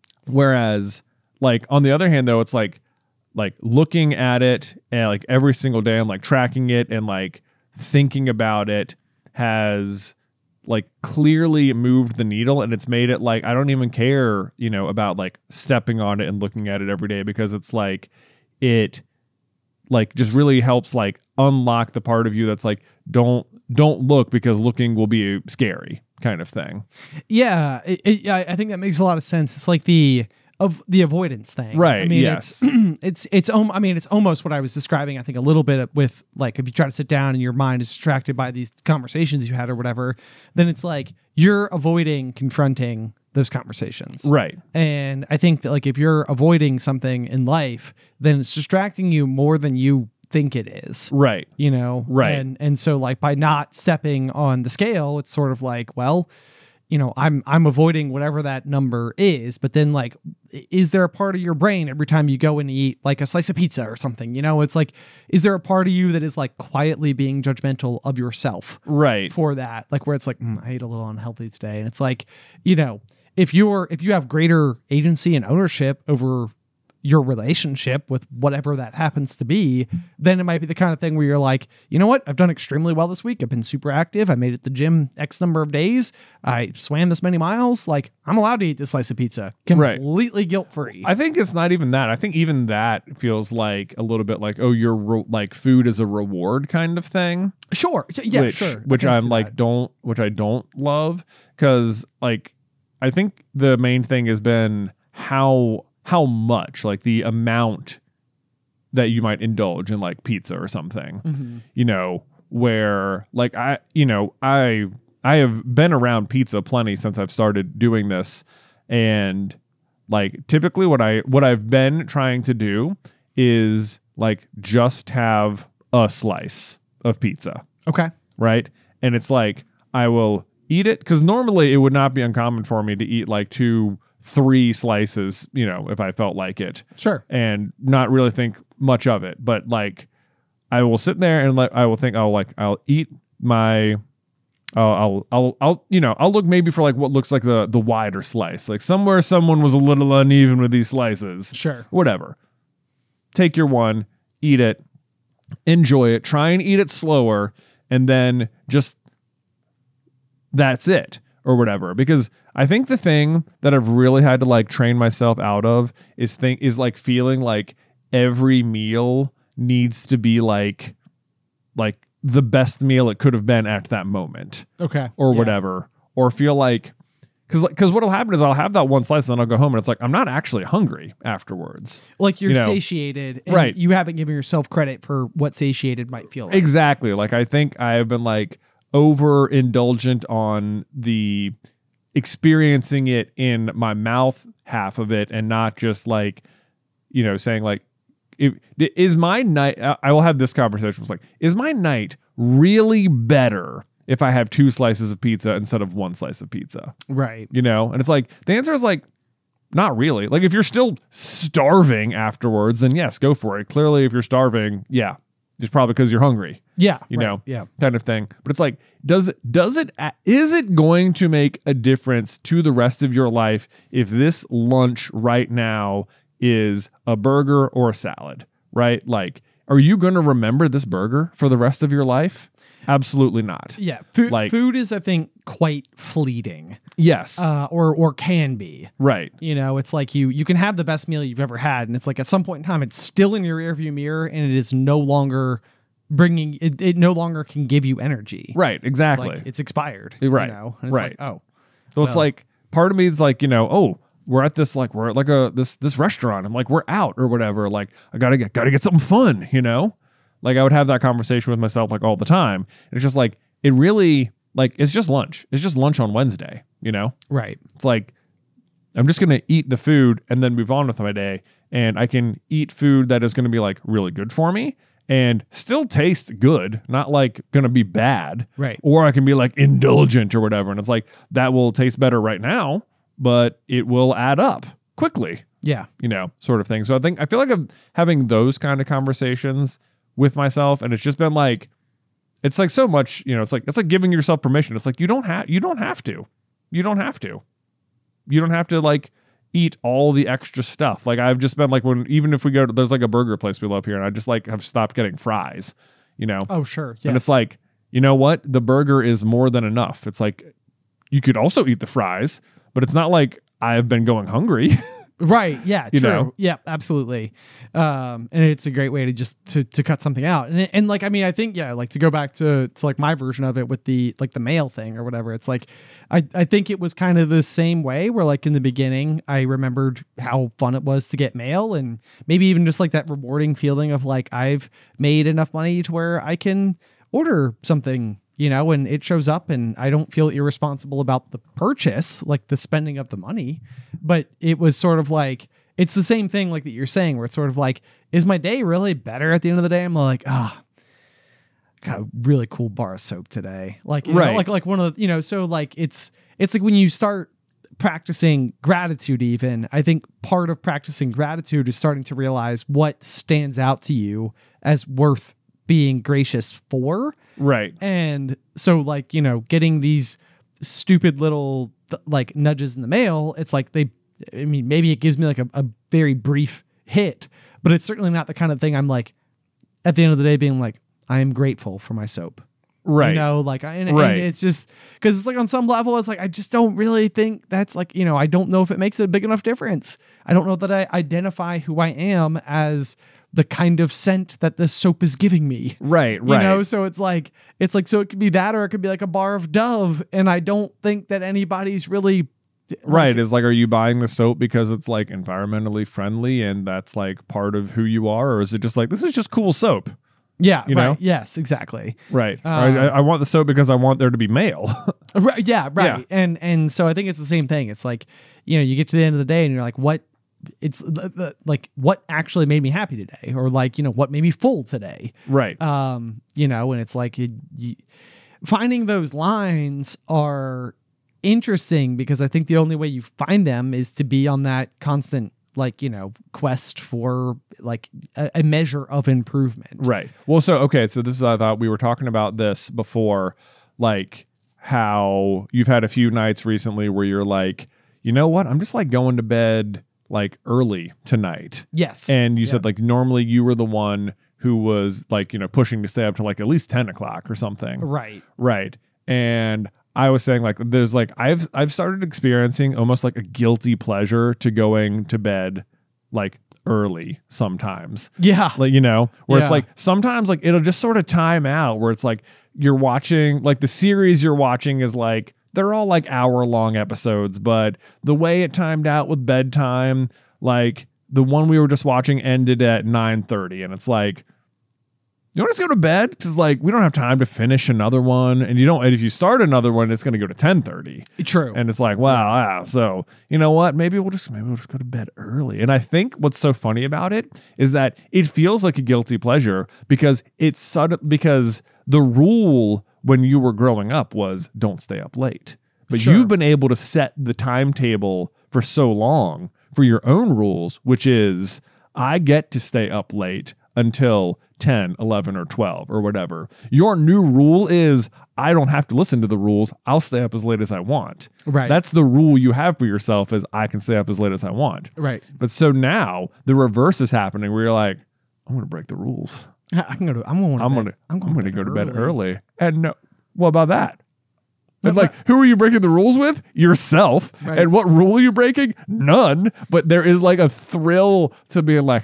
Whereas like on the other hand though, it's like like looking at it and like every single day and like tracking it and like thinking about it has like clearly moved the needle, and it's made it like I don't even care, you know, about like stepping on it and looking at it every day because it's like it like just really helps like unlock the part of you that's like don't don't look because looking will be scary kind of thing. Yeah. It, it, I I think that makes a lot of sense. It's like the of the avoidance thing. Right, I mean, yes. it's it's it's um, I mean, it's almost what I was describing. I think a little bit with like if you try to sit down and your mind is distracted by these conversations you had or whatever, then it's like you're avoiding confronting those conversations. Right. And I think that like if you're avoiding something in life, then it's distracting you more than you think it is. Right. You know? Right. And and so like by not stepping on the scale, it's sort of like, well, you know, I'm I'm avoiding whatever that number is, but then like is there a part of your brain every time you go and eat like a slice of pizza or something? You know, it's like is there a part of you that is like quietly being judgmental of yourself Right. for that? Like where it's like, mm, I ate a little unhealthy today. And it's like, you know, if you're if you have greater agency and ownership over your relationship with whatever that happens to be, then it might be the kind of thing where you're like, you know what? I've done extremely well this week. I've been super active. I made it to the gym X number of days. I swam this many miles. Like I'm allowed to eat this slice of pizza Right. completely guilt free. I think it's not even that. I think even that feels like a little bit like, oh, you're re- like food is a reward kind of thing. Sure. Yeah, which, sure. I Which can I'm see like, that. don't, which I don't love. Cause like, I think the main thing has been how, how much like the amount that you might indulge in like pizza or something, Mm-hmm. you know, where like I, you know, I, I have been around pizza plenty since I've started doing this. And like typically what I what I've been trying to do is like just have a slice of pizza, Okay. right? And it's like I will eat it because normally it would not be uncommon for me to eat like two, three slices, you know, if I felt like it, Sure. and not really think much of it. But like I will sit there and like I will think, oh, like I'll eat my. I'll, I'll, I'll, I'll, you know, I'll look maybe for like what looks like the the wider slice, like somewhere someone was a little uneven with these slices. Sure. Whatever. Take your one, eat it, enjoy it, try and eat it slower, and then just that's it or whatever. Because I think the thing that I've really had to like train myself out of is think is like feeling like every meal needs to be like like the best meal it could have been at that moment Okay. or Yeah. whatever, or feel like because because what'll happen is I'll have that one slice and then I'll go home and it's like I'm not actually hungry afterwards. Like you're you know, satiated, and right. you haven't given yourself credit for what satiated might feel like. Exactly. Like I think I have been like overindulgent on the experiencing it in my mouth half of it and not just like, you know, saying like, if, is my night, I will have this conversation. It's like, is my night really better if I have two slices of pizza instead of one slice of pizza? Right. You know? And it's like, the answer is like, not really. Like if you're still starving afterwards, then yes, go for it. Clearly, if you're starving, yeah, it's probably because you're hungry. Yeah. You right, know, Yeah. kind of thing. But it's like, does it, does it, is it going to make a difference to the rest of your life if this lunch right now is a burger or a salad, right? Like, are you going to remember this burger for the rest of your life? Absolutely not. Yeah. Food, Like- food is, I think, quite fleeting, Yes. uh, or or can be. right. You know, it's like you you can have the best meal you've ever had, and it's like at some point in time, it's still in your rearview mirror, and it is no longer bringing it. It no longer can give you energy. Right. It's Exactly. like it's expired. Right, You know? And it's right. like, oh, So it's Well. like part of me is like, you know, oh, we're at this like we're at like a this this restaurant. I'm like, we're out or whatever. Like, I gotta get gotta get something fun, you know? Like I would have that conversation with myself like all the time. And it's just like it really like it's just lunch. It's just lunch on Wednesday, you know? right. It's like I'm just gonna eat the food and then move on with my day. And I can eat food that is gonna be like really good for me and still taste good, not like gonna be bad. Right. Or I can be like indulgent or whatever. And it's like that will taste better right now, but it will add up quickly, Yeah. you know, sort of thing. So I think I feel like I'm having those kind of conversations with myself, and it's just been like it's like so much, you know, it's like it's like giving yourself permission. It's like you don't have you don't have to. You don't have to. You don't have to like eat all the extra stuff. Like I've just been like when even if we go to there's like a burger place we love here, and I just like have stopped getting fries, you know. Oh, sure. Yes. And it's like, you know what? The burger is more than enough. It's like you could also eat the fries, but it's not like I've been going hungry. right. Yeah. You true. know? Yeah. Absolutely. Um, and it's a great way to just to to cut something out. And and like I mean, I think yeah, like to go back to to like my version of it with the like the mail thing or whatever. It's like I I think it was kind of the same way where like in the beginning I remembered how fun it was to get mail, and maybe even just like that rewarding feeling of like I've made enough money to where I can order something, you know, and it shows up and I don't feel irresponsible about the purchase, like the spending of the money. But it was sort of like, it's the same thing like that you're saying, where it's sort of like, is my day really better at the end of the day? I'm like, ah, got a really cool bar of soap today. Like, you know, Right. like, like one of the, you know, so like, it's, it's like when you start practicing gratitude, even, I think part of practicing gratitude is starting to realize what stands out to you as worth being gracious for. Right. And so like, you know, getting these stupid little th- like nudges in the mail, it's like they, I mean, maybe it gives me like a, a very brief hit, but it's certainly not the kind of thing I'm like, at the end of the day being like, I am grateful for my soap. Right. You know, like, I, and, Right. and it's just, cause it's like on some level, it's like, I just don't really think that's like, you know, I don't know if it makes a big enough difference. I don't know that I identify who I am as the kind of scent that this soap is giving me. Right. You Right. know, so it's like, it's like, so it could be that, or it could be like a bar of Dove. And I don't think that anybody's really Right. Is like, are you buying the soap because it's like environmentally friendly and that's like part of who you are? Or is it just like, this is just cool soap? Yeah, you right. know? Yes, exactly. Right. Or Um, I, I want the soap because I want there to be mail. Right, yeah, right. Yeah. And and so I think it's the same thing. It's like, you know, you get to the end of the day and you're like, what it's the, the, like what actually made me happy today, or like, you know, what made me full today. Right. Um, you know, and it's like you, you, finding those lines are interesting because I think the only way you find them is to be on that constant, like, you know, quest for like a, a measure of improvement. Right. Well, so, okay. So this is, I thought we were talking about this before, like how you've had a few nights recently where you're like, you know what? I'm just like going to bed like early tonight. Yes. And you Yeah. said like normally you were the one who was like, you know, pushing to stay up to like at least ten o'clock or something. Right. Right. And I was saying like there's like I've I've started experiencing almost like a guilty pleasure to going to bed like early sometimes. Yeah. Like, you know, where it's Yeah. like sometimes like it'll just sort of time out where it's like you're watching like the series you're watching is like they're all like hour long episodes, but the way it timed out with bedtime, like the one we were just watching ended at nine thirty, and it's like, you want to just go to bed? Because like we don't have time to finish another one, and you don't. And if you start another one, it's going to go to ten thirty. True. And it's like, wow, wow. So you know what? Maybe we'll just maybe we'll just go to bed early. And I think what's so funny about it is that it feels like a guilty pleasure because it's sudden because the rule when you were growing up was don't stay up late. But Sure. you've been able to set the timetable for so long for your own rules, which is I get to stay up late until ten, eleven, or twelve or whatever. Your new rule is I don't have to listen to the rules. I'll stay up as late as I want. Right. That's the rule you have for yourself is I can stay up as late as I want. Right. But so now the reverse is happening where you're like, I'm going to break the rules. I can go to. I'm going. To I'm bed. going to I'm I'm going to go to bed early. early. And no, what about that? It's But- like, who are you breaking the rules with? Yourself. Right. And what rule are you breaking? None. But there is like a thrill to being like,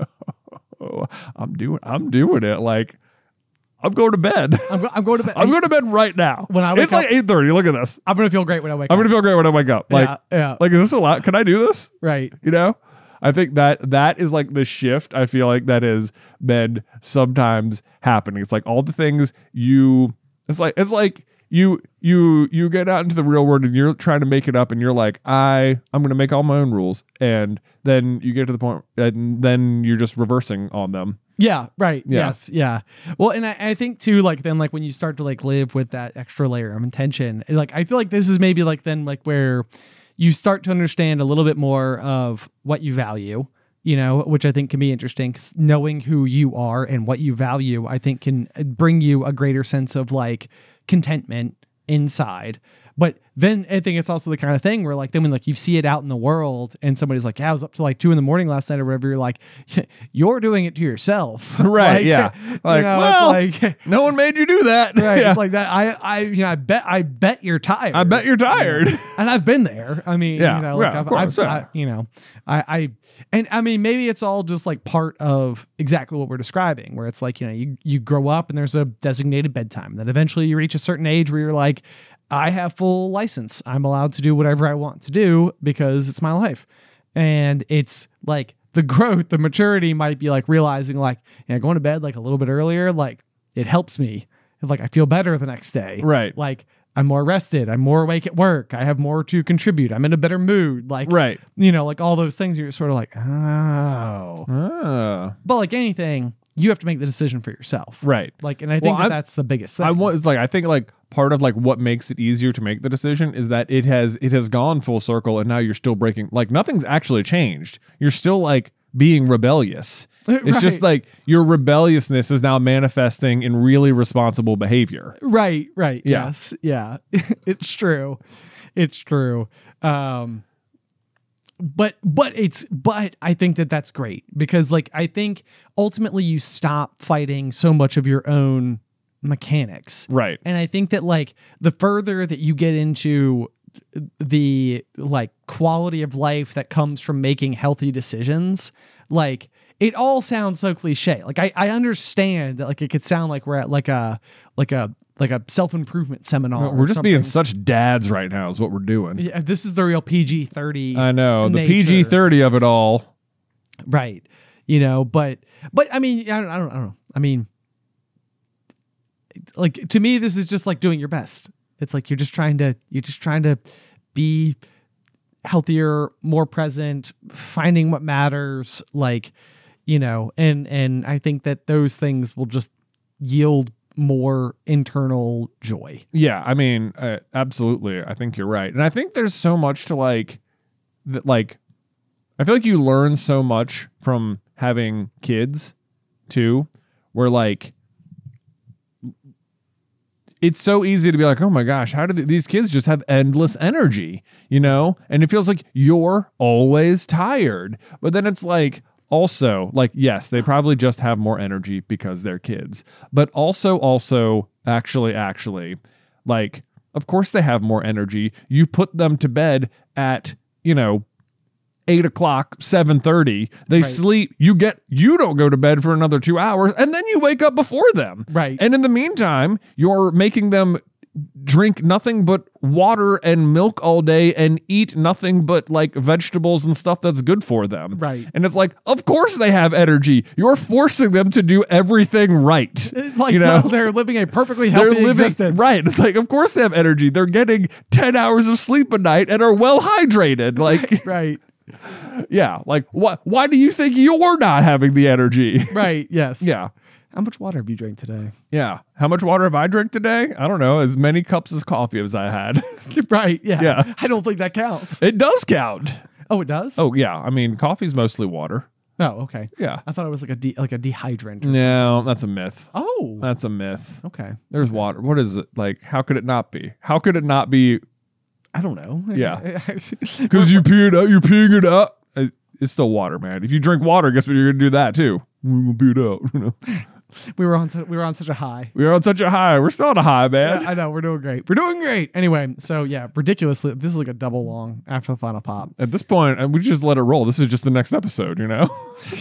oh, I'm doing, I'm doing it. Like, I'm going to bed. I'm, go, I'm going to bed. I'm going to bed right now. When I wake it's like up- eight thirty. Look at this. I'm gonna feel great when I wake I'm up. going to feel great when I wake up. Like, yeah, yeah. like, is this allowed? Can I do this? Right. You know? I think that that is like the shift I feel like that has been sometimes happening. It's like all the things you it's like it's like you you you get out into the real world and you're trying to make it up and you're like, I I'm gonna make all my own rules. And then you get to the point and then you're just reversing on them. Yeah, right. Yeah. Yes, yeah. Well, and I, I think too, like then like when you start to like live with that extra layer of intention, like I feel like this is maybe like then like where you start to understand a little bit more of what you value, you know, which I think can be interesting because knowing who you are and what you value, I think can bring you a greater sense of like contentment inside. But then I think it's also the kind of thing where like then when like you see it out in the world and somebody's like, yeah, I was up to like two in the morning last night or whatever, you're like, you're doing it to yourself. Right. Like, yeah. you Like, know, well, it's like no one made you do that. right. Yeah. It's like that. I, I, you know, I bet, I bet you're tired. I bet you're tired. And I've been there. I mean, Yeah, you know, like yeah, I've, of course, I've yeah. I, you know, I, I, and I mean, maybe it's all just like part of exactly what we're describing, where it's like, you know, you, you grow up and there's a designated bedtime. Then eventually you reach a certain age where you're like, I have full license. I'm allowed to do whatever I want to do because it's my life. And it's like the growth, the maturity might be like realizing like, you know, going to bed like a little bit earlier, like it helps me. Like I feel better the next day. Right. Like I'm more rested. I'm more awake at work. I have more to contribute. I'm in a better mood. Like, Right. you know, like all those things you're sort of like, oh. Ah, But like anything, you have to make the decision for yourself. right. Like, and I think Well, that I- that's the biggest thing. I want it's like I think like part of like what makes it easier to make the decision is that it has it has gone full circle and now you're still breaking like nothing's actually changed. You're still like being rebellious. It's just Right. like your rebelliousness is now manifesting in really responsible behavior. Right, right. Yeah. Yes. Yeah. It's true. It's true. Um but but it's but I think that that's great because like I think ultimately you stop fighting so much of your own mechanics. Right. And I think that like the further that you get into the like quality of life that comes from making healthy decisions, like it all sounds so cliche. Like I, I understand that like it could sound like we're at like a like a like a self-improvement seminar. We're or just being something. such dads right now is what we're doing. Yeah, this is the real P G thirty. I know. The nature. P G thirty of it all. Right. You know, but but I mean, I don't I don't, I don't know. I mean, like to me, this is just like doing your best. It's like you're just trying to you're just trying to be healthier, more present, finding what matters, like, you know, and and I think that those things will just yield more internal joy. Yeah, I mean, uh, absolutely. I think you're right. And I think there's so much to like that like I feel like you learn so much from having kids too, where like it's so easy to be like, oh my gosh, how do th- these kids just have endless energy, you know? And it feels like you're always tired. But then it's like, also, like, yes, they probably just have more energy because they're kids. But also, also, actually, actually, like, of course they have more energy. You put them to bed at, you know, eight o'clock, seven thirty. They Right. sleep. You get, you don't go to bed for another two hours, and then you wake up before them. Right. And in the meantime, you're making them drink nothing but water and milk all day and eat nothing but like vegetables and stuff that's good for them. Right. And it's like, of course they have energy. You're forcing them to do everything right. Like, you know, they're living a perfectly they're healthy living existence. right. It's like, of course they have energy. They're getting ten hours of sleep a night and are well hydrated. Like, Right. yeah. Like, what? Why do you think you're not having the energy? Right. Yes. Yeah. How much water have you drank today? Yeah. How much water have I drank today? I don't know. As many cups as coffee as I had. Right. Yeah. Yeah. I don't think that counts. It does count. Oh, it does? Oh yeah. I mean, coffee's mostly water. Oh, okay. Yeah. I thought it was like a de- like a dehydrant. or- No, that's a myth. Oh. That's a myth. Okay. There's water. What is it? Like, how could it not be? How could it not be? I don't know. Yeah. Because you pee it out. You're peeing it out. It- It's still water, man. If you drink water, guess what? You're gonna do that too. We're gonna pee it out. You know? we were on. su- We were on such a high. We're on such a high. We're still on a high, man. I know we're doing great. We're doing great. Anyway, so yeah, ridiculously, this is like a double long after the final pop. At this point, uh, we just let it roll. This is just the next episode, you know.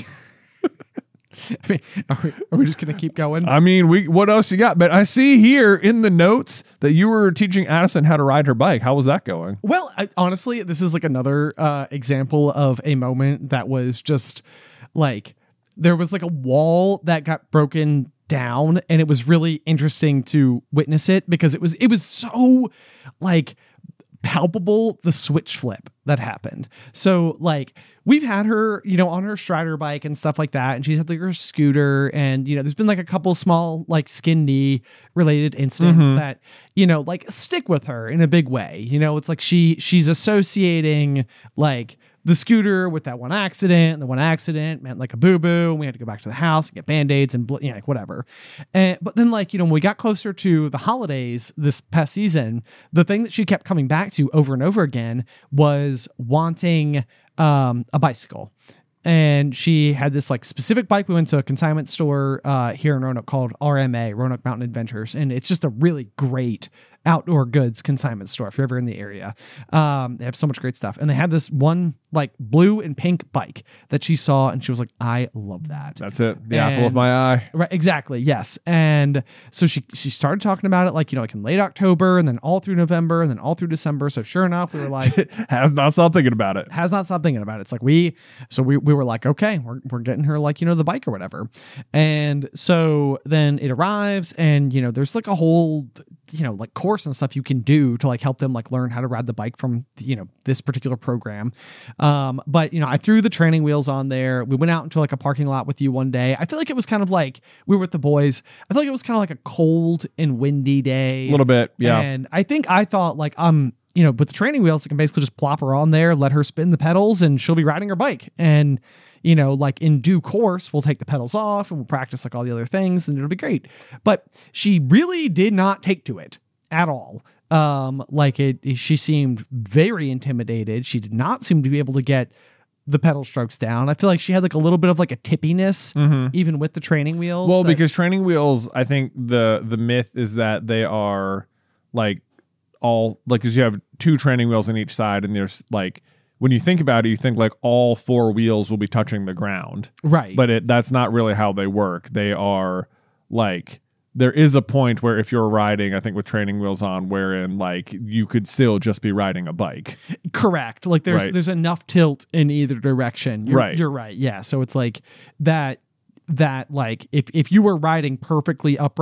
I mean, are we, are we just gonna keep going? I mean, we. What else you got? But I see here in the notes that you were teaching Addison how to ride her bike. How was that going? Well, I, honestly, this is like another uh, example of a moment that was just like there was like a wall that got broken down, and it was really interesting to witness it because it was it was so like palpable, the switch flip that happened. So like we've had her, you know, on her Strider bike and stuff like that, and she's had like her scooter, and you know, there's been like a couple small like skin knee related incidents Mhm. that, you know, like stick with her in a big way. You know, it's like she she's associating like the scooter with that one accident, and the one accident meant like a boo-boo, and we had to go back to the house and get band-aids and bl- you know, like whatever. And but then like, you know, when we got closer to the holidays this past season, the thing that she kept coming back to over and over again was wanting um, a bicycle. And she had this like specific bike. We went to a consignment store uh, here in Roanoke called R M A, Roanoke Mountain Adventures. And it's just a really great outdoor goods consignment store if you're ever in the area. Um, they have so much great stuff. And they had this one like blue and pink bike that she saw, and she was like, I love that. That's it. The apple of And- my eye. Right, exactly. Yes. And so she she started talking about it like, you know, like in late October, and then all through November, and then all through December. So sure enough, we were like, Has not stopped thinking about it. has not stopped thinking about it. It's like we, so we, we were like, okay, we're, we're getting her like, you know, the bike or whatever. And so then it arrives, and, you know, there's like a whole, you know, like course and stuff you can do to like help them like learn how to ride the bike from, you know, this particular program. Um, but, you know, I threw the training wheels on there. We went out into like a parking lot with you one day. I feel like it was kind of like we were with the boys. I feel like it was kind of like a cold and windy day. A little bit. Yeah. And I think I thought like, um, you know, with the training wheels, I can basically just plop her on there, let her spin the pedals, and she'll be riding her bike. And, you know, like in due course, we'll take the pedals off and we'll practice like all the other things, and it'll be great. But she really did not take to it at all. Um, like it, she seemed very intimidated. She did not seem to be able to get the pedal strokes down. I feel like she had like a little bit of like a tippiness, Mhm. even with the training wheels. Well, that- because training wheels, I think the the myth is that they are like all like because you have two training wheels on each side, and there's like when you think about it, you think like all four wheels will be touching the ground, right. but it that's not really how they work. They are like there is a point where if you're riding, I think with training wheels on, wherein like you could still just be riding a bike. Correct. Like there's Right. there's enough tilt in either direction. You're, Right. You're right. Yeah. So it's like that that like if if you were riding perfectly upright,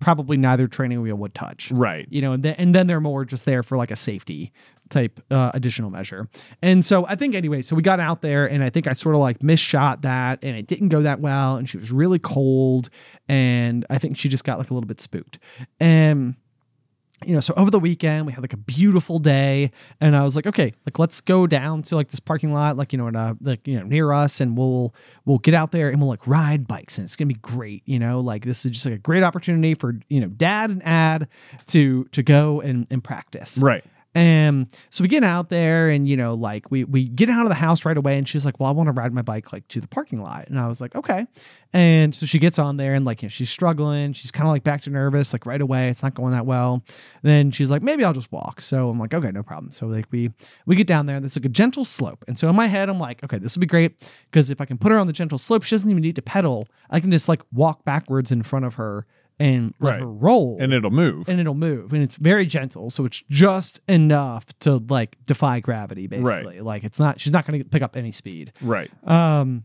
probably neither training wheel would touch. Right. You know, and then, and then they're more just there for like a safety type uh, additional measure. And so I think anyway, so we got out there and I think I sort of like misshot that and it didn't go that well. And she was really cold and I think she just got like a little bit spooked. And you know, so over the weekend we had like a beautiful day and I was like, okay, like let's go down to like this parking lot, like, you know, in a, like, you know, near us and we'll, we'll get out there and we'll like ride bikes and it's going to be great. You know, like this is just like a great opportunity for, you know, dad and Ad to, to go and, and practice. Right. And so we get out there and, you know, like we, we get out of the house right away and she's like, well, I want to ride my bike like to the parking lot. And I was like, okay. And so she gets on there and like, you know, she's struggling. She's kind of like back to nervous, like right away. It's not going that well. Then she's like, maybe I'll just walk. So I'm like, okay, no problem. So like we, we get down there and it's like a gentle slope. And so in my head, I'm like, okay, this will be great. Because if I can put her on the gentle slope, she doesn't even need to pedal. I can just like walk backwards in front of her and let Right. her roll. And it'll move. And it'll move. And it's very gentle. So it's just enough to like defy gravity, basically. Right. Like it's not, she's not going to pick up any speed. right. Um,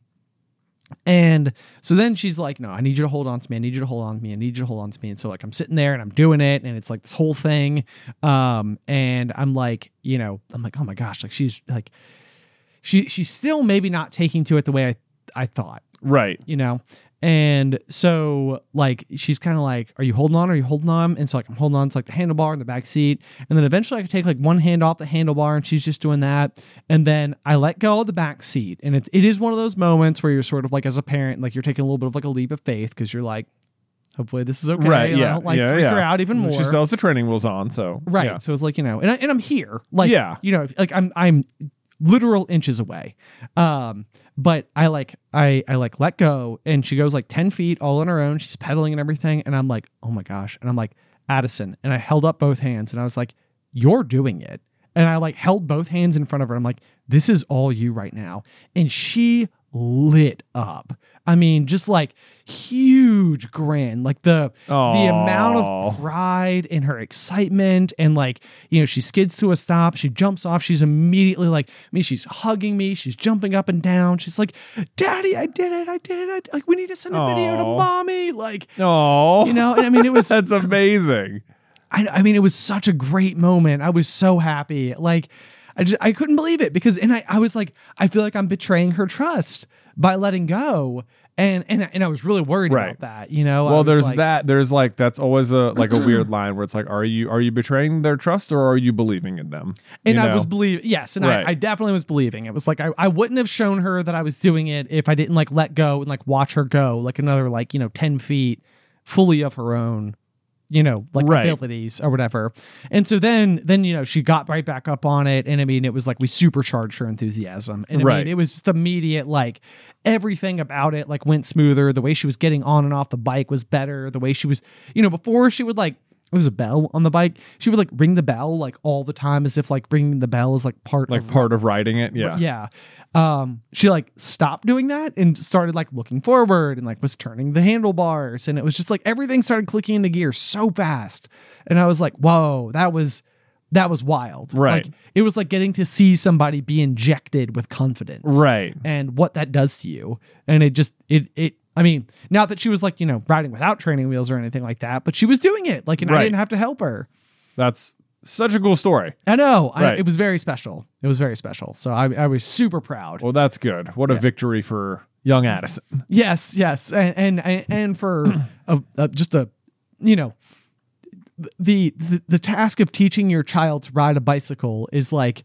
and so then she's like, no, I need you to hold on to me. I need you to hold on to me. I need you to hold on to me. And so like, I'm sitting there and I'm doing it and it's like this whole thing. Um, and I'm like, you know, I'm like, oh my gosh, like she's like, she, she's still maybe not taking to it the way I, I thought, Right. you know? And so like, she's kind of like, are you holding on? Are you holding on? And so like, I'm holding on to like the handlebar in the back seat. And then eventually I could take like one hand off the handlebar and she's just doing that. And then I let go of the back seat. And it, it is one of those moments where you're sort of like, as a parent, like you're taking a little bit of like a leap of faith because you're like, hopefully this is okay. Right. And Yeah. I don't like yeah, freak yeah. her out even more. She still has the training wheels on. So, Right. yeah. So it's like, you know, and, I, and I'm here. Like, Yeah. you know, like I'm, I'm literal inches away. Um, but I like, I, I like let go and she goes like ten feet all on her own. She's pedaling and everything. And I'm like, oh my gosh. And I'm like, Addison. And I held up both hands and I was like, you're doing it. And I like held both hands in front of her. I'm like, this is all you right now. And she lit up. I mean, just like huge grin, like the Aww. the amount of pride and her excitement, and like, you know, she skids to a stop, she jumps off, she's immediately like, I mean, she's hugging me, she's jumping up and down, she's like, Daddy, I did it, I did it, I, like we need to send a video to Aww. Mommy, like, Oh, you know, and I mean, it was that's amazing. I, I mean, it was such a great moment. I was so happy, like. I just I couldn't believe it because and I, I was like, I feel like I'm betraying her trust by letting go. And and and I was really worried Right. about that, you know. I Well, was there's like, that. There's like that's always a like a weird line where it's like, are you are you betraying their trust or are you believing in them? And You I know? was believing, yes, and Right. I, I definitely was believing. It was like I, I wouldn't have shown her that I was doing it if I didn't like let go and like watch her go like another like, you know, ten feet fully of her own, you know, like Right. abilities or whatever. And so then, then, you know, she got right back up on it. And I mean, it was like we supercharged her enthusiasm. And I Right. mean, it was just immediate, like everything about it like went smoother. The way she was getting on and off the bike was better. The way she was, you know, before she would like, there was a bell on the bike. She would like ring the bell like all the time as if like ringing the bell is like part like of part of writing it. Yeah. yeah. Um, she like stopped doing that and started like looking forward and like was turning the handlebars. And it was just like everything started clicking into gear so fast. And I was like, whoa, that was, that was wild. Right. Like, it was like getting to see somebody be injected with confidence. Right. And what that does to you. And it just, it, it, I mean, not that she was like, you know, riding without training wheels or anything like that, but she was doing it. Like, and I Right. didn't have to help her. That's such a cool story. I know. I, Right. it was very special. It was very special. So I, I was super proud. Well, that's good. What a Yeah. victory for young Addison. Yes, yes, and and and for a, a, just a, you know, the, the the task of teaching your child to ride a bicycle is like,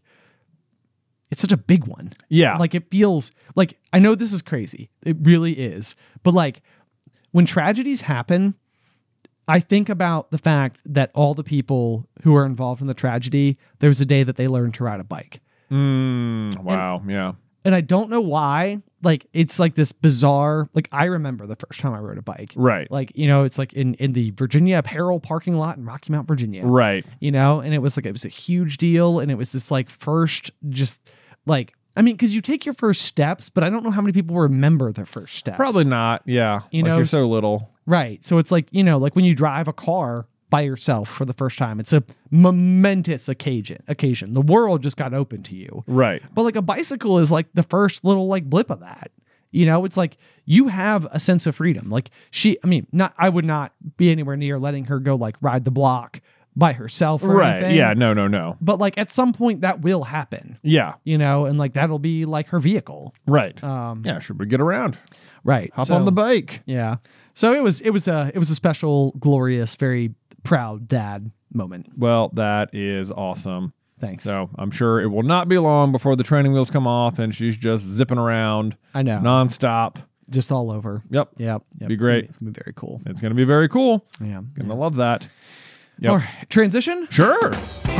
it's such a big one. Yeah. Like it feels like, I know this is crazy. It really is. But like when tragedies happen, I think about the fact that all the people who are involved in the tragedy, there was a day that they learned to ride a bike. Mm, wow. yeah. And I don't know why. Like, it's like this bizarre, like, I remember the first time I rode a bike. Right. Like, you know, it's like in, in the Virginia Apparel parking lot in Rocky Mount, Virginia. Right. You know, and it was like, it was a huge deal. And it was this like first, just like, I mean, because you take your first steps, but I don't know how many people remember their first steps. Probably not. Yeah. You Like, know, you're so little. Right. So it's like, you know, like when you drive a car by yourself for the first time, it's a momentous occasion. Occasion. The world just got open to you. Right. But like a bicycle is like the first little like blip of that. You know, it's like you have a sense of freedom. Like she, I mean, not, I would not be anywhere near letting her go like ride the block by herself. Or Right. anything. Yeah. No, no, no. But like at some point that will happen, Yeah. you know, and like that'll be like her vehicle. Right. Um, yeah. Should we get around? Right. Hop So- on the bike. Yeah. So it was, it was a, it was a special, glorious, very proud dad moment. Well, that is awesome. Thanks. So I'm sure it will not be long before the training wheels come off and she's just zipping around I know. nonstop. Just all over. Yep. Yep. yep. Be It's gonna great. It's going to be very cool. It's going to be very cool. Yeah. Gonna love that. Yep. All right. Transition. Sure.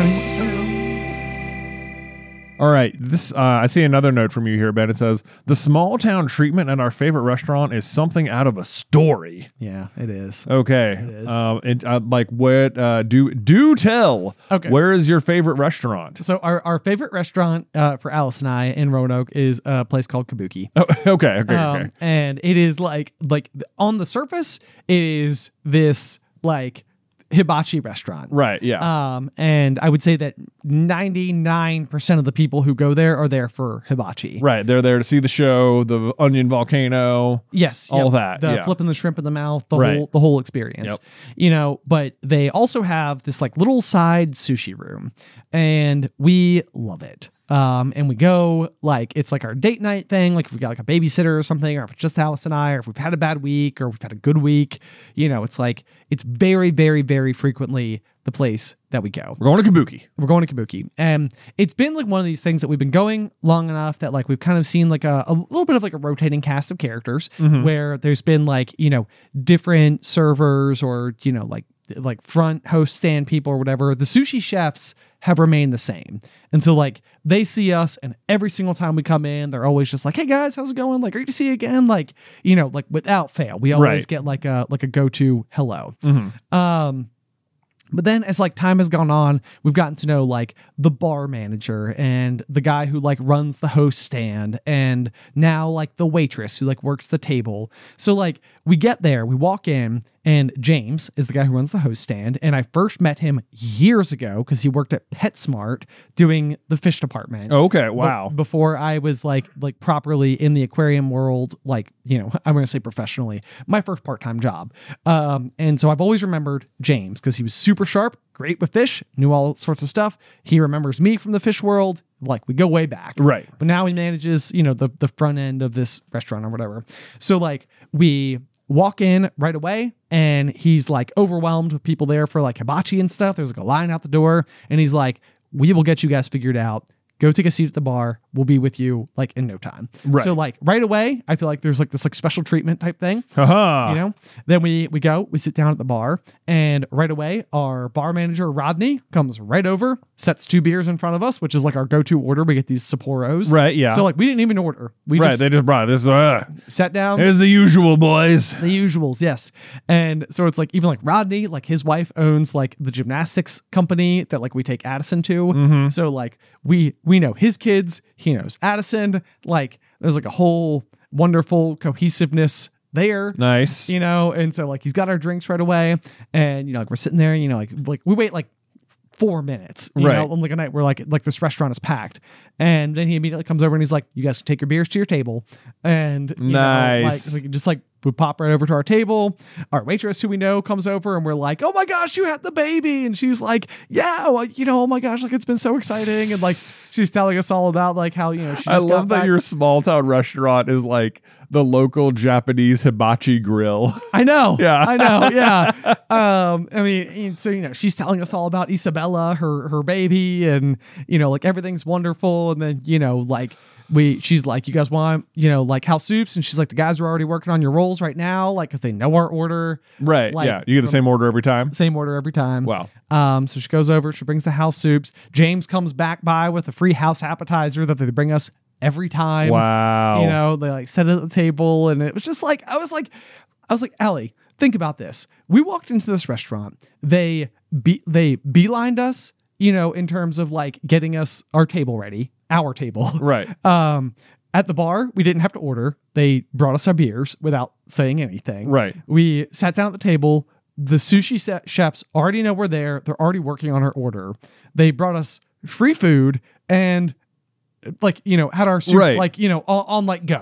All right. This uh, I see another note from you here, Ben. It says the small town treatment at our favorite restaurant is something out of a story. Yeah, it is. Okay. It is. Um, it, uh, like what? Uh, do do tell. Okay. Where is your favorite restaurant? So our, our favorite restaurant uh, for Alice and I in Roanoke is a place called Kabuki. Oh, okay. Okay. Um, okay. and it is like like on the surface, it is this like hibachi restaurant. Right. Yeah. Um, and I would say that ninety-nine percent of the people who go there are there for hibachi. right. They're there to see the show, the onion volcano. Yes, All yep. that, the yeah. flipping the shrimp in the mouth, the Right. whole the whole experience. Yep. You know, but they also have this like little side sushi room, and we love it. Um, and we go like it's like our date night thing. Like if we got like a babysitter or something, or if it's just Alice and I, or if we've had a bad week, or we've had a good week. You know, it's like it's very, very, very frequently the place that we go. We're going to Kabuki. We're going to Kabuki. And it's been like one of these things that we've been going long enough that like we've kind of seen like a, a little bit of like a rotating cast of characters where there's been like, you know, different servers or, you know, like like front host stand people or whatever. The sushi chefs have remained the same. And so like they see us and every single time we come in, they're always just like, hey guys, how's it going? Like, great to see you again. Like, you know, like without fail, we always Right. get like a, like a go-to hello. Um, But then as like time has gone on, we've gotten to know like the bar manager and the guy who like runs the host stand and now like the waitress who like works the table. So like we get there, we walk in and James is the guy who runs the host stand. And I first met him years ago because he worked at PetSmart doing the fish department. Okay. Be- Wow. before I was like like properly in the aquarium world, like, you know, I'm going to say professionally, my first part-time job. Um, and so I've always remembered James because he was super sharp, great with fish, knew all sorts of stuff. He remembers me from the fish world. Like we go way back. Right. But now he manages, you know, the, the front end of this restaurant or whatever. So like we walk in right away and he's like overwhelmed with people there for like hibachi and stuff. There's like a line out the door and he's like, we will get you guys figured out. Go take a seat at the bar. We'll be with you like in no time. Right. So like right away, I feel like there's like this like special treatment type thing. Haha. You know, then we we go, we sit down at the bar, and right away, our bar manager Rodney comes right over, sets two beers in front of us, which is like our go-to order. We get these Sapporos, Right, yeah. So like we didn't even order. We Right. just They just brought this. Uh, sat down. here's the usual, boys. The usuals, yes. And so it's like even like Rodney, like his wife owns like the gymnastics company that like we take Addison to. Mm-hmm. So like we we know his kids, he knows Addison. Like there's like a whole wonderful cohesiveness there. Nice. You know, and so like he's got our drinks right away, and you know, like we're sitting there, you know, like like we wait like four minutes, you Right. know, on like a night where like like this restaurant is packed, and then he immediately comes over and he's like, "You guys can take your beers to your table," and you Nice. know, like, like just like we pop right over to our table. Our waitress, who we know, comes over and we're like, "Oh my gosh, you had the baby!" And she's like, "Yeah, well, you know, oh my gosh, like it's been so exciting," and like she's telling us all about like how, you know, she just I got love that back- your small town restaurant is like the local Japanese hibachi grill. I know. Yeah. I know. Yeah. Um, I mean, so, you know, she's telling us all about Isabella, her, her baby, and, you know, like everything's wonderful. And then, you know, like we, she's like, you guys want, you know, like house soups? And she's like, the guys are already working on your rolls right now. Like, cause they know our order. Right. Like, yeah. You get the same order every time. Same order every time. Wow. Um, so she goes over, she brings the house soups. James comes back by with a free house appetizer that they bring us every time. Wow. You know, they like set it at the table, and it was just like, I was like, I was like, Ellie, think about this. We walked into this restaurant. They be they beelined us, you know, in terms of like getting us our table ready, our table. Right. Um, at the bar, we didn't have to order. They brought us our beers without saying anything. Right. We sat down at the table. The sushi set chefs already know we're there. They're already working on our order. They brought us free food and like, you know, had our soups Right. like, you know, on, on like go,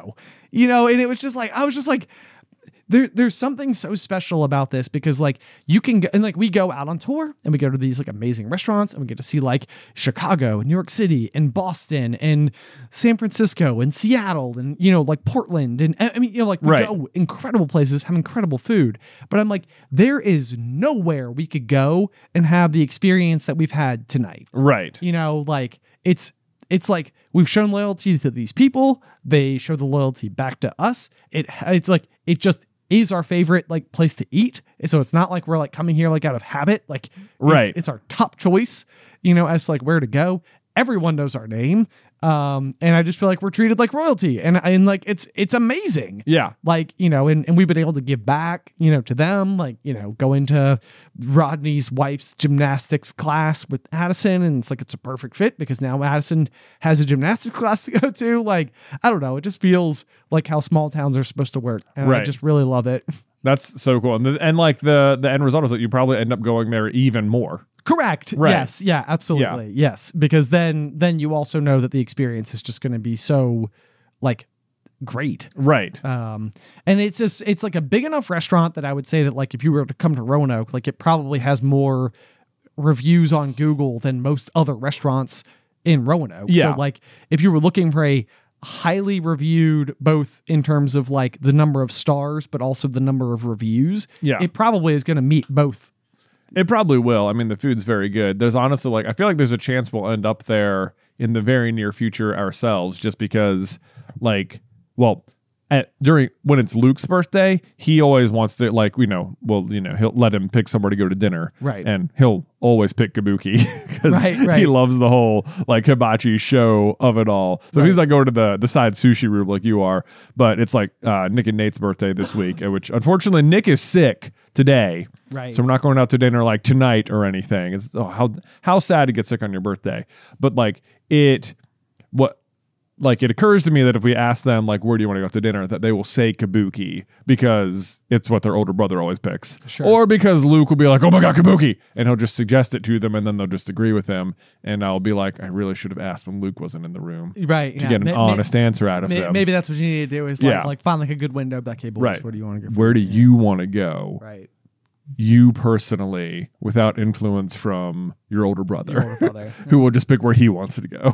you know, and it was just like, I was just like, There, there's something so special about this because like you can go, and like we go out on tour and we go to these like amazing restaurants and we get to see like Chicago and New York City and Boston and San Francisco and Seattle and, you know, like Portland. And I mean, you know, like we Right. go incredible places, have incredible food, but I'm like, there is nowhere we could go and have the experience that we've had tonight. Right. You know, like it's, it's like we've shown loyalty to these people. They show the loyalty back to us. It, it's like, it just is our favorite like place to eat. So it's not like we're like coming here like out of habit. Like Right. it's, it's our top choice, you know, as to, like where to go. Everyone knows our name. Um, and I just feel like we're treated like royalty. And and like it's it's amazing. Yeah. Like, you know, and, and we've been able to give back, you know, to them, like, you know, go into Rodney's wife's gymnastics class with Addison. And it's like, it's a perfect fit because now Addison has a gymnastics class to go to. Like, I don't know. It just feels like how small towns are supposed to work. And I Right. just really love it. That's so cool. And, the, and like the the end result is that you probably end up going there even more. Correct. Right. Yes. Yeah, absolutely. Yes. Because then, then you also know that the experience is just going to be so like great. Right. Um, and it's just, it's like a big enough restaurant that I would say that like, if you were to come to Roanoke, like it probably has more reviews on Google than most other restaurants in Roanoke. Yeah. So like if you were looking for a highly reviewed, both in terms of like the number of stars, but also the number of reviews, Yeah. it probably is going to meet both. It probably will. I mean, the food's very good. There's honestly like I feel like there's a chance we'll end up there in the very near future ourselves, just because, like, well, at during when it's Luke's birthday, he always wants to like you know, well, you know, he'll let him pick somewhere to go to dinner, Right. And he'll always pick Kabuki because Right, right. he loves the whole like hibachi show of it all. So Right. he's like going to the the side sushi room like you are, but it's like uh, Nick and Nate's birthday this week, at which unfortunately Nick is sick today. Right. So we're not going out to dinner like tonight or anything. It's oh, how how sad to get sick on your birthday. But like it what like it occurs to me that if we ask them like where do you want to go out to dinner, that they will say Kabuki because it's what their older brother always picks. Sure. Or because Luke will be like, "Oh my god, Kabuki." And he'll just suggest it to them and then they'll just agree with him and I'll be like, "I really should have asked when Luke wasn't in the room." Right. To yeah. get an May- honest may- answer out of may- them. Maybe that's what you need to do is like, Yeah. like find like a good window. Like, hey, boys, Right. where do you want to go? for Where do dinner? you want to go? Right. You personally, without influence from your older brother, Your older brother. who will just pick where he wants to go.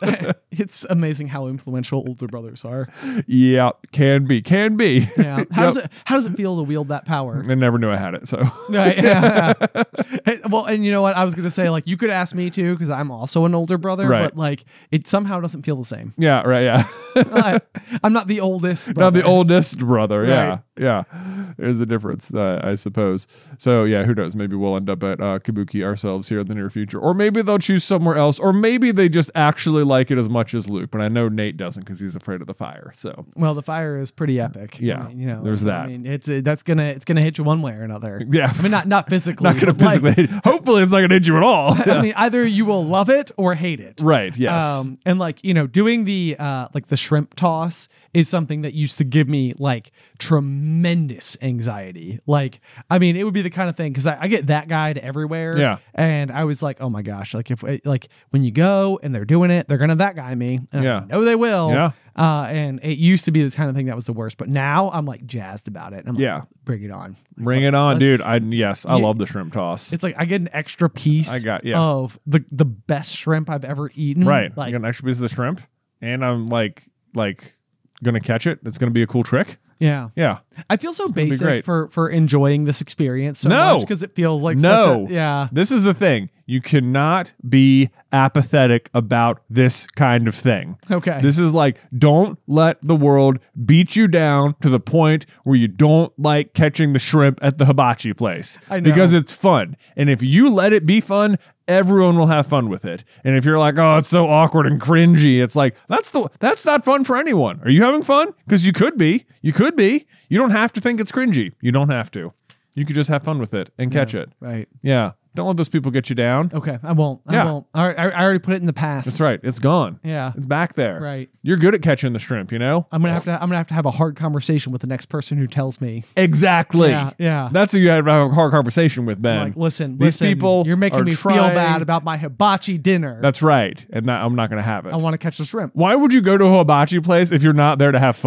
It's amazing how influential older brothers are. Yeah, can be, can be. Yeah. How does Yep. it how does it feel to wield that power? I never knew I had it, so Right. Yeah. Hey, well, and you know what? I was gonna say, like, you could ask me too, because I'm also an older brother, Right. but like it somehow doesn't feel the same. yeah, right, yeah. I, I'm not the oldest brother. Not the oldest brother. Yeah, Right. yeah. There's a difference, uh, I suppose. So yeah, who knows? Maybe we'll end up at uh, Kabuki ourselves here in the near future, or maybe they'll choose somewhere else, or maybe they just actually like it as much as Luke. But I know Nate doesn't because he's afraid of the fire. So Well, the fire is pretty epic. Yeah, I mean, you know, there's I that. mean, it's uh, that's gonna it's gonna hit you one way or another. yeah, I mean, not not physically. not gonna but, like, physically. Hopefully, it's not gonna hit you at all. I mean, either you will love it or hate it. Right. Yes. Um, and like, you know, doing the uh like the shrimp toss is something that used to give me like tremendous anxiety. Like, I mean, it would be the kind of thing because I, I get that guide everywhere. Yeah. And I was like, oh my gosh, like if like when you go and they're doing it, they're gonna that guy me. And Yeah. I know they will. Yeah. Uh, and it used to be the kind of thing that was the worst, but now I'm like jazzed about it. I'm Yeah. like, bring it on. Bring it on, dude. I yes, I Yeah. love the shrimp toss. It's like I get an extra piece I got- yeah. of the the best shrimp I've ever eaten. right. Like, I got an extra piece of the shrimp, and I'm like like gonna catch it. It's gonna be a cool trick. yeah. Yeah. I feel so be basic great. for for enjoying this experience so No. much because it feels like No. such a, yeah. This is the thing. You cannot be apathetic about this kind of thing. Okay. This is like, don't let the world beat you down to the point where you don't like catching the shrimp at the hibachi place. I know. Because it's fun. And if you let it be fun, everyone will have fun with it. And if you're like, oh, it's so awkward and cringy, it's like, that's the that's not fun for anyone. Are you having fun? Because you could be. You could be. You don't have to think it's cringy. You don't have to. You could just have fun with it and catch it. Right. Yeah. Don't let those people get you down. Okay. I won't. I Yeah. won't. I, I I already put it in the past. That's right. It's gone. Yeah. It's back there. Right. You're good at catching the shrimp, you know? I'm gonna have to. I'm gonna have to have a hard conversation with the next person who tells me. Exactly. Yeah, yeah. That's who you have to have a hard conversation with, Ben. Like, listen, These listen, people you're making are me trying- feel bad about my hibachi dinner. That's right. And that, I'm not going to have it. I want to catch the shrimp. Why would you go to a hibachi place if you're not there to have fun?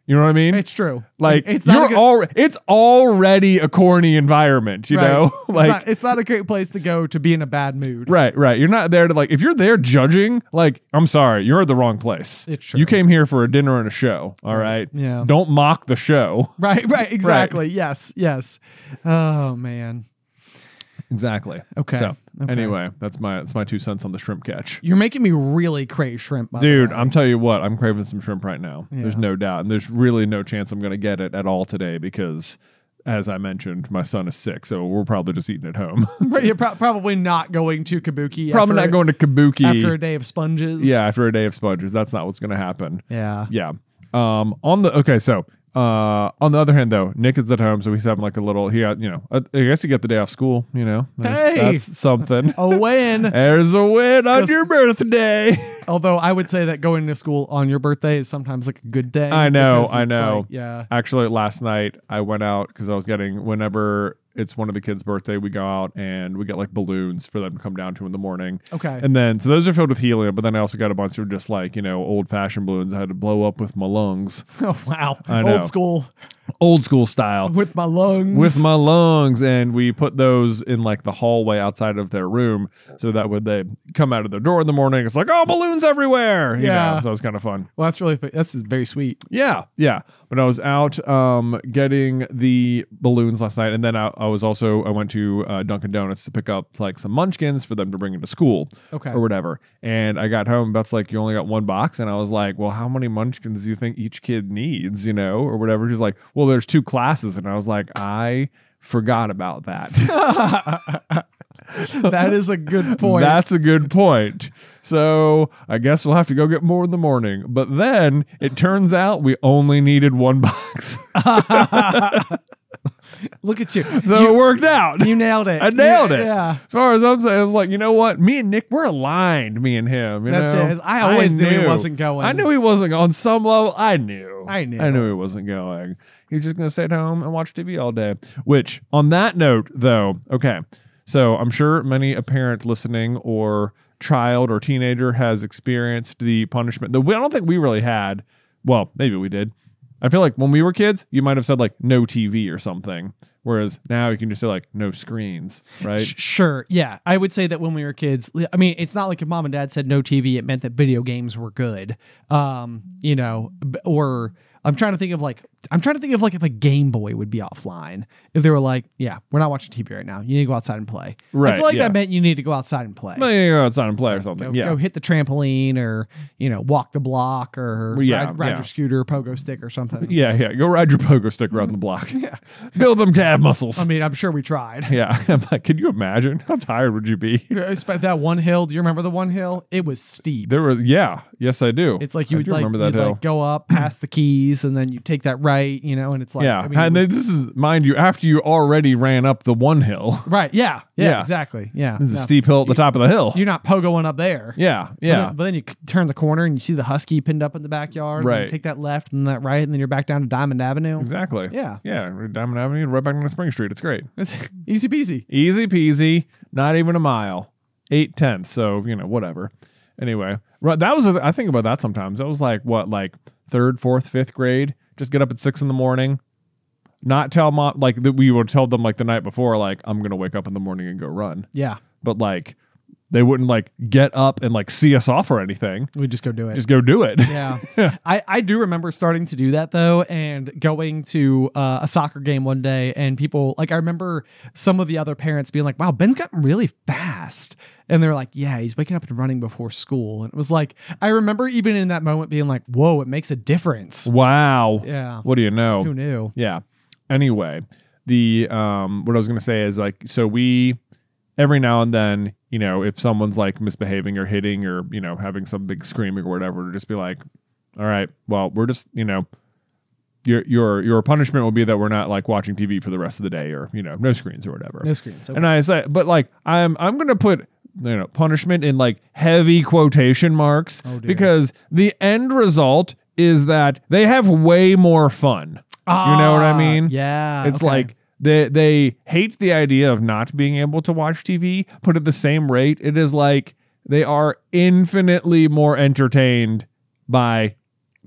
You know what I mean? It's true. Like it's not you're a good, al- it's already a corny environment, you right. know? Like it's not, it's not a great place to go to be in a bad mood. right, right. You're not there to like if you're there judging, like I'm sorry, you're at the wrong place. It's true. You came here for a dinner and a show, all right? Yeah. Don't mock the show. Right, right, exactly. Yes, yes. Oh man. Exactly. Okay. So Okay. anyway, that's my that's my two cents on the shrimp catch. You're making me really crave shrimp, by Dude, the way. I'm telling you what, I'm craving some shrimp right now. There's Yeah. no doubt. And there's really no chance I'm going to get it at all today because, as I mentioned, my son is sick. So we're probably just eating at home. Right, You're pro- probably not going to Kabuki. probably after, not going to Kabuki. after a day of sponges. Yeah, after a day of sponges. That's not what's going to happen. Yeah. Yeah. Um. On the, okay, so. Uh, on the other hand, though, Nick is at home, so he's having like a little. He got, you know, I, I guess he got the day off school. You know, There's- Hey! that's something. A win. There's a win on Just- your birthday. Although I would say that going to school on your birthday is sometimes like a good day. I know, because I it's know. like, yeah. Actually, last night I went out because I was getting whenever it's one of the kids' birthday, we go out and we get like balloons for them to come down to in the morning. Okay. And then so those are filled with helium, but then I also got a bunch of just like, you know, old fashioned balloons I had to blow up with my lungs. Oh wow. I know. Old school Old school style. with my lungs. With my lungs, and we put those in like the hallway outside of their room, so that when they come out of their door in the morning, it's like, oh, balloons everywhere. You Yeah. know, so it was kind of fun. Well, that's really that's very sweet. Yeah, yeah. But I was out um, getting the balloons last night, and then I, I was also I went to uh, Dunkin' Donuts to pick up like some munchkins for them to bring into school, Okay. or whatever. And I got home, Beth's like, you only got one box, and I was like, well, how many munchkins do you think each kid needs, you know, or whatever? She's like, well, there's two classes, and I was like, I forgot about that. That is a good point. That's a good point. So I guess we'll have to go get more in the morning. But then it turns out we only needed one box. Look at you. So you, it worked out. you nailed it. I nailed You- it. Yeah. As far as I'm saying, I was like, you know what? Me and Nick, we're aligned, me and him. You That's know? it. I always knew he wasn't going. I knew he wasn't on some level. I knew. I knew. I knew he wasn't going. He was just going to stay at home and watch T V all day. Which, on that note, though, okay. So I'm sure many a parent listening or child or teenager has experienced the punishment that we, I don't think we really had. Well, maybe we did. I feel like when we were kids, you might have said like no T V or something. Whereas now you can just say like no screens, right? Sh- Sure. Yeah. I would say that when we were kids, I mean, it's not like if mom and dad said no T V, it meant that video games were good. Um, you know, b- or I'm trying to think of like, I'm trying to think of like if a Game Boy would be offline. If they were like, yeah, we're not watching T V right now. You need to go outside and play. I Right, feel like yeah. that meant you need to go outside and play. Well, you go outside and play or something. Go, yeah. go hit the trampoline or, you know, walk the block or Well, yeah, ride, ride yeah. your scooter, pogo stick or something. Yeah, yeah. Go ride your pogo stick around the block. Yeah. Build them calf muscles. I mean, I'm sure we tried. yeah. I'm like, can you imagine? How tired would you be? You know, I spent that one hill. Do you remember the one hill? It was steep. There was, yeah. Yes, I do. It's like you I would do like, remember that you'd hill. like go up past the keys and then you take that right, you know, and it's like, yeah. I mean, and then this is, mind you, after you already ran up the one hill. right. Yeah, yeah. Yeah. Exactly. Yeah. This is No, a steep hill at the top of the hill. You're not pogoing up there. Yeah. But Yeah. then, but then you c- turn the corner and you see the husky pinned up in the backyard. and then you Right. take that left and that right, and then you're back down to Diamond Avenue. Exactly. Yeah. Yeah. Diamond Avenue, right back into Spring Street. It's great. It's easy peasy. Easy peasy. Not even a mile. Eight tenths. So, you know, whatever. Anyway, right. That was, a, I think about that sometimes. That was like, what, like third, fourth, fifth grade? Just get up at six in the morning. Not tell mom, like that we would tell them like the night before, like, I'm going to wake up in the morning and go run. Yeah. But like, they wouldn't like get up and like see us off or anything. We just go do it. Just go do it. Yeah. I, I do remember starting to do that though, and going to uh, a soccer game one day, and people, like, I remember some of the other parents being like, wow, Ben's gotten really fast. And they're like, yeah, he's waking up and running before school. And it was like, I remember even in that moment being like, whoa, it makes a difference. Wow. Yeah. What do you know? Who knew? Yeah. Anyway, the um what I was gonna say is like, so we every now and then, you know, if someone's like misbehaving or hitting or, you know, having some big screaming or whatever, to just be like, all right, well, we're just, you know, your your your punishment will be that we're not like watching T V for the rest of the day, or, you know, no screens or whatever. No screens. Okay. And I say, but like I'm I'm gonna put, you know, punishment in like heavy quotation marks, Oh, dear. because the end result is that they have way more fun. You know what I Ah, mean? Yeah. It's okay. like they they hate the idea of not being able to watch T V, but at the same rate, it is like they are infinitely more entertained by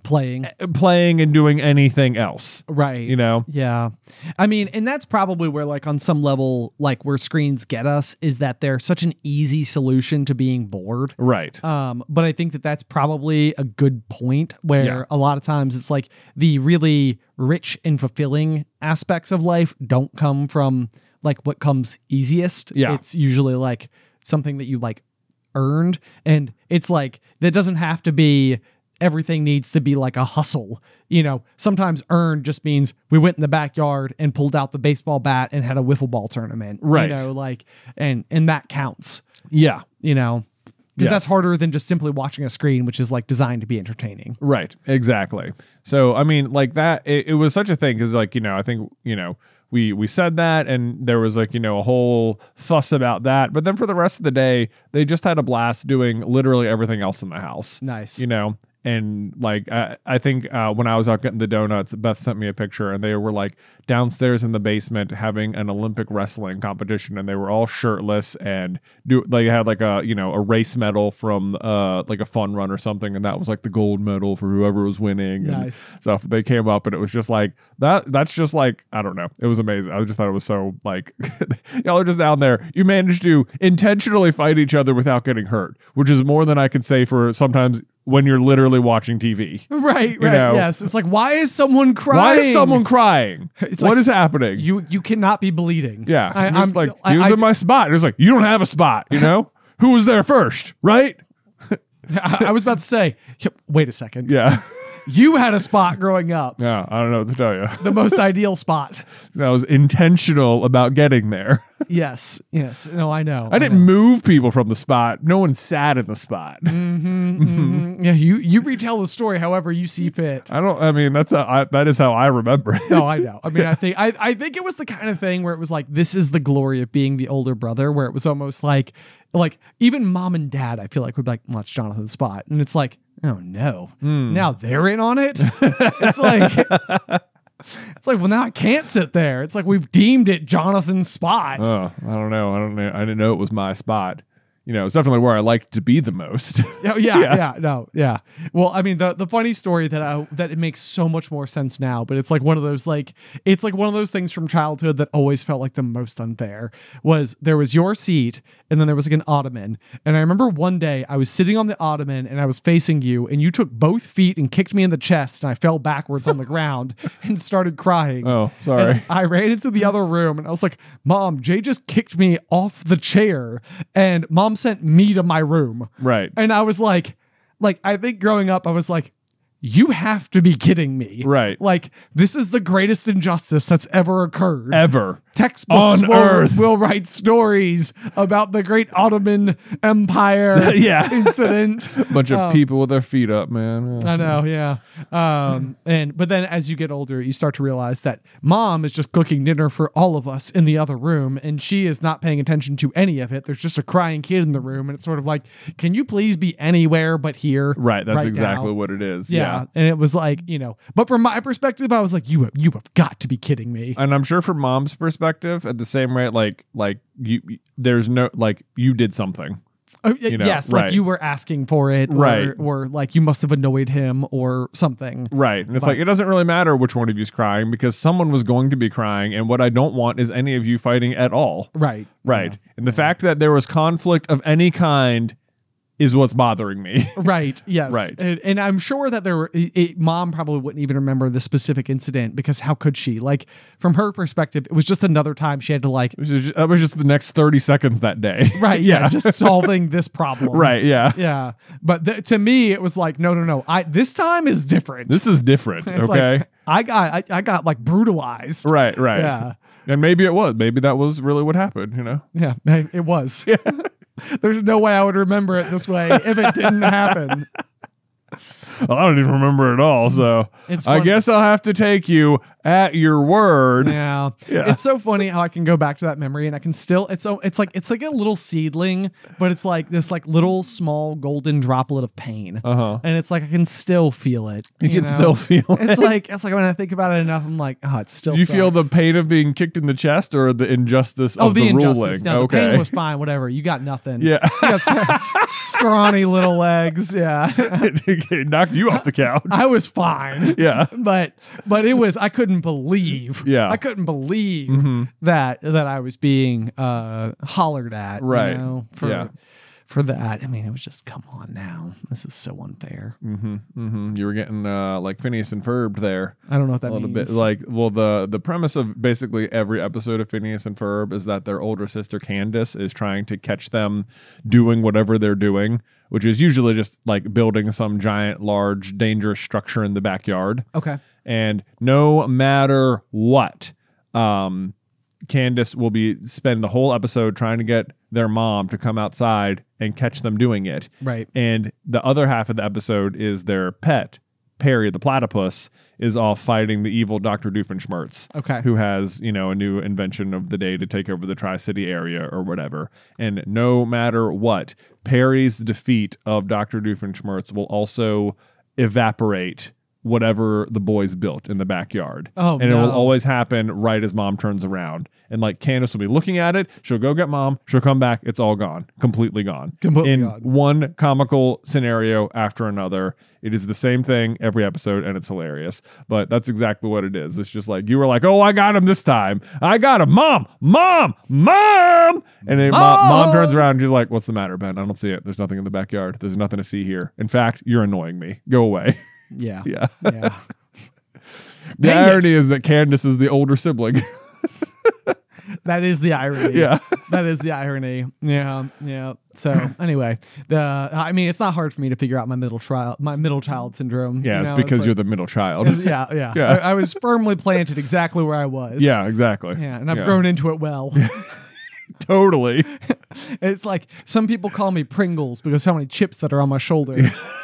playing. playing and doing anything else. Right. You know? Yeah. I mean, and that's probably where, like, on some level, like, where screens get us is that they're such an easy solution to being bored. Right. Um, but I think that that's probably a good point where Yeah. a lot of times it's like the really rich and fulfilling aspects of life don't come from like what comes easiest. Yeah. It's usually like something that you like earned. And it's like, that doesn't have to be, everything needs to be like a hustle. You know, sometimes earned just means we went in the backyard and pulled out the baseball bat and had a wiffle ball tournament. Right. You know, like, and, and that counts, Yeah. you know, because Yes. that's harder than just simply watching a screen, which is like designed to be entertaining. Right. Exactly. So, I mean, like that, it, it was such a thing because, like, you know, I think, you know, we we said that and there was like, you know, a whole fuss about that. But then for the rest of the day, they just had a blast doing literally everything else in the house. Nice. You know? And like, I, I think uh, when I was out getting the donuts, Beth sent me a picture and they were like downstairs in the basement having an Olympic wrestling competition and they were all shirtless and do they had like a, you know, a race medal from uh like a fun run or something. And that was like the gold medal for whoever was winning. Nice. And stuff. They came up and it was just like that. That's just like, I don't know. It was amazing. I just thought it was so like, y'all are just down there. You managed to intentionally fight each other without getting hurt, which is more than I could say for sometimes when you're literally watching T V. Right, right. know? Yes. It's like, why is someone crying? Why is someone crying? It's What like, is happening? You you cannot be bleeding. yeah. I, Just I'm like, I, he was I, in my spot. It was like, you don't have a spot, you know? Who was there first, right? I, I was about to say, wait a second. Yeah. You had a spot growing up. Yeah. I don't know what to tell you. The most ideal spot. I was intentional about getting there. Yes. Yes. No, I know. I didn't know. move people from the spot. No one sat in the spot. Mm-hmm, mm-hmm. Yeah, you you retell the story however you see fit. I don't. I mean, that's how I, that is how I remember it. No, I know. I mean, I think I, I think it was the kind of thing where it was like, this is the glory of being the older brother, where it was almost like, like even mom and dad, I feel like would be like, watch Jonathan's spot, and it's like, oh no, now they're in on it. It's like. It's like, well, now I can't sit there. It's like we've deemed it Jonathan's spot. Oh, I don't know. I don't know. I didn't know it was my spot. You know, it's definitely where I like to be the most. Oh, yeah, Yeah. yeah, no, yeah. Well, I mean, the the funny story that I that it makes so much more sense now, but it's like one of those like it's like one of those things from childhood that always felt like the most unfair. Was there was your seat, and then there was like an ottoman, and I remember one day I was sitting on the ottoman and I was facing you, and you took both feet and kicked me in the chest, and I fell backwards on the ground and started crying. Oh, sorry. And I ran into the other room and I was like, Mom, Jay just kicked me off the chair, and Mom sent me to my room. Right. And I was like, like, I think growing up, I was like, you have to be kidding me. Right. Like, this is the greatest injustice that's ever occurred. Ever. Textbooks On will, Earth. will write stories about the great Ottoman Empire Yeah. incident. Bunch of people with their feet up, man. I know, yeah. Um, and but then as you get older, you start to realize that mom is just cooking dinner for all of us in the other room, and she is not paying attention to any of it. There's just a crying kid in the room, and it's sort of like, can you please be anywhere but here? Right. That's right exactly now? what it is. Yeah. Yeah. And it was like, you know, but from my perspective, I was like, you have, you have got to be kidding me. And I'm sure from mom's perspective, at the same rate, like, like you, there's no, like, you did something. Uh, you know, yes, right. like you were asking for it, or, Right. or like you must have annoyed him or something. Right. And it's But- like, it doesn't really matter which one of you's crying because someone was going to be crying. And what I don't want is any of you fighting at all. Right. Right. And the fact that there was conflict of any kind is what's bothering me. Right. Yes. Right. And, and I'm sure that there were, it, it- mom probably wouldn't even remember the specific incident because how could she? Like, from her perspective, it was just another time she had to like, It was just, that was just the next thirty seconds that day. right. Yeah. just solving this problem. Right. Yeah. Yeah. But th- to me, it was like, no, no, no. I this time is different. This is different. It's Okay. like, I got, I, I got like brutalized. right. Right. Yeah. And maybe it was. Maybe that was really what happened, you know? Yeah. It was. There's no way I would remember it this way if it didn't happen. Well, I don't even remember it all. So It's I fun. guess I'll have to take you at your word. Yeah. Yeah. It's so funny how I can go back to that memory and I can still it's so it's like it's like a little seedling, but it's like this like little small golden droplet of pain. Uh-huh. And it's like I can still feel it. You can know? still feel it. It's like it's like when I think about it enough, I'm like, oh, it still Do you feel the sucks. pain of being kicked in the chest or the injustice Oh, of the, the, injustice. ruling? No, okay. the pain was fine. Whatever. You got nothing. Yeah. You got s- scrawny little legs. Yeah. It knocked you off the couch. I was fine. Yeah. But but it was I couldn't believe. Yeah. I couldn't believe Mm-hmm. that that I was being uh hollered at. you Right. know, for Yeah. for that. I mean, it was just come on now. This is so unfair. Mm-hmm, mm-hmm. You were getting uh, like Phineas and Ferb there. I don't know what that a little means. bit like well the the premise of basically every episode of Phineas and Ferb is that their older sister Candace is trying to catch them doing whatever they're doing, which is usually just like building some giant large dangerous structure in the backyard. Okay. And no matter what, um Candace will be spend the whole episode trying to get their mom to come outside and catch them doing it. Right. And the other half of the episode is their pet, Perry the platypus, is off fighting the evil Doctor Doofenshmirtz. Okay. Who has, you know, a new invention of the day to take over the Tri-City area or whatever. And no matter what, Perry's defeat of Doctor Doofenshmirtz will also evaporate whatever the boys built in the backyard. Oh, and it will no. always happen right as mom turns around. And like Candace will be looking at it, she'll go get mom, she'll come back, it's all gone. Completely gone. Completely in gone. one comical scenario after another. It is the same thing every episode and it's hilarious. But that's exactly what it is. It's just like you were like, oh, I got him this time. I got him. Mom, mom, mom. And then mom, mom turns around and she's like, what's the matter, Ben? I don't see it. There's nothing in the backyard. There's nothing to see here. In fact, you're annoying me. Go away. Yeah. Yeah. Yeah. The Dang it. irony is that Candace is the older sibling. That is the irony. Yeah. That is the irony. Yeah. Yeah. So anyway, the I mean, it's not hard for me to figure out my middle child, my middle child syndrome. Yeah, you it's know? because like- you're the middle child. Yeah, yeah. Yeah. I, I was firmly planted exactly where I was. Yeah, exactly. Yeah, and I've Yeah. grown into it well. Totally. It's like some people call me Pringles because how many chips that are on my shoulder.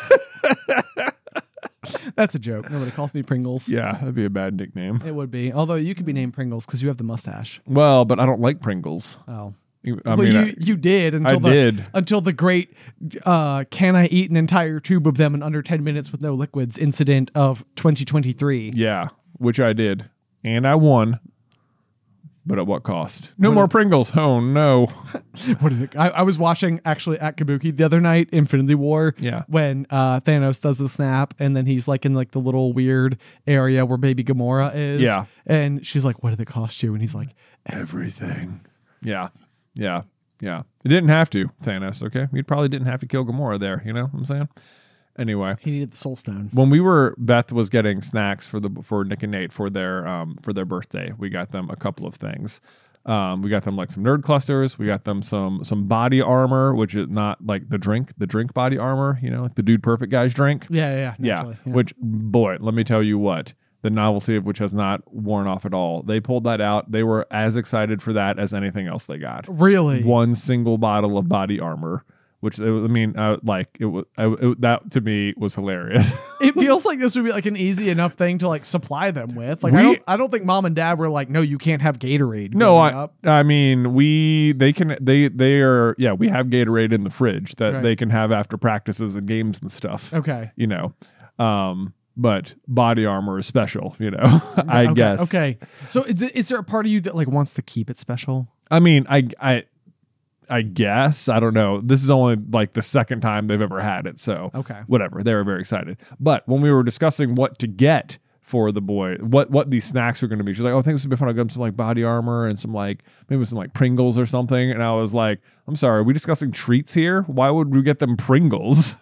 That's a joke. Nobody calls me Pringles. Yeah, that'd be a bad nickname. It would be. Although you could be named Pringles because you have the mustache. Well, but I don't like Pringles. Oh. You- I Well, mean, you, I- you did until I the did. until the great uh, can I eat an entire tube of them in under ten minutes with no liquids incident of twenty twenty-three. yeah, which I did, and I won. But at what cost? No What more did- Pringles. Oh no. What did it, I, I was watching actually at Kabuki the other night, Infinity War. Yeah. When uh, Thanos does the snap, and then he's like in like the little weird area where Baby Gamora is. Yeah. And she's like, "What did it cost you?" And he's like, Everything. Yeah, yeah, yeah. It didn't have to, Thanos. Okay, you probably didn't have to kill Gamora there. You know what I'm saying? Anyway, "He needed the Soul Stone." when we were Beth was getting snacks for the for Nick and Nate for their um for their birthday, we got them a couple of things. Um, we got them like some nerd clusters. We got them some some body armor, which is not like the drink, the drink body armor. You know, like the Dude Perfect guy's drink. Yeah, yeah, yeah. Yeah, naturally, yeah. which boy, let me tell you what, the novelty of which has not worn off at all. They pulled that out. They were as excited for that as anything else they got. Really? One single bottle of body armor, which I mean, uh, like it was I, it, that to me was hilarious. It feels like this would be like an easy enough thing to like supply them with. Like I We- don't, I don't think mom and dad were like, "No, you can't have Gatorade." no, growing I, up. I mean, we they can they they are yeah. We have Gatorade in the fridge that Right. they can have after practices and games and stuff. Okay. You know, um, but body armor is special. You know, I okay, guess. Okay. So is, is there a part of you that like wants to keep it special? I mean, I I I guess I don't know. This is only like the second time they've ever had it, so Okay. whatever. They were very excited. But when we were discussing what to get for the boy, what what these snacks were going to be, she's like, "Oh, I think this would be fun. I'll get him some like body armor and some like maybe some like Pringles or something." And I was like, "I'm sorry, are we discussing treats here? Why would we get them Pringles?"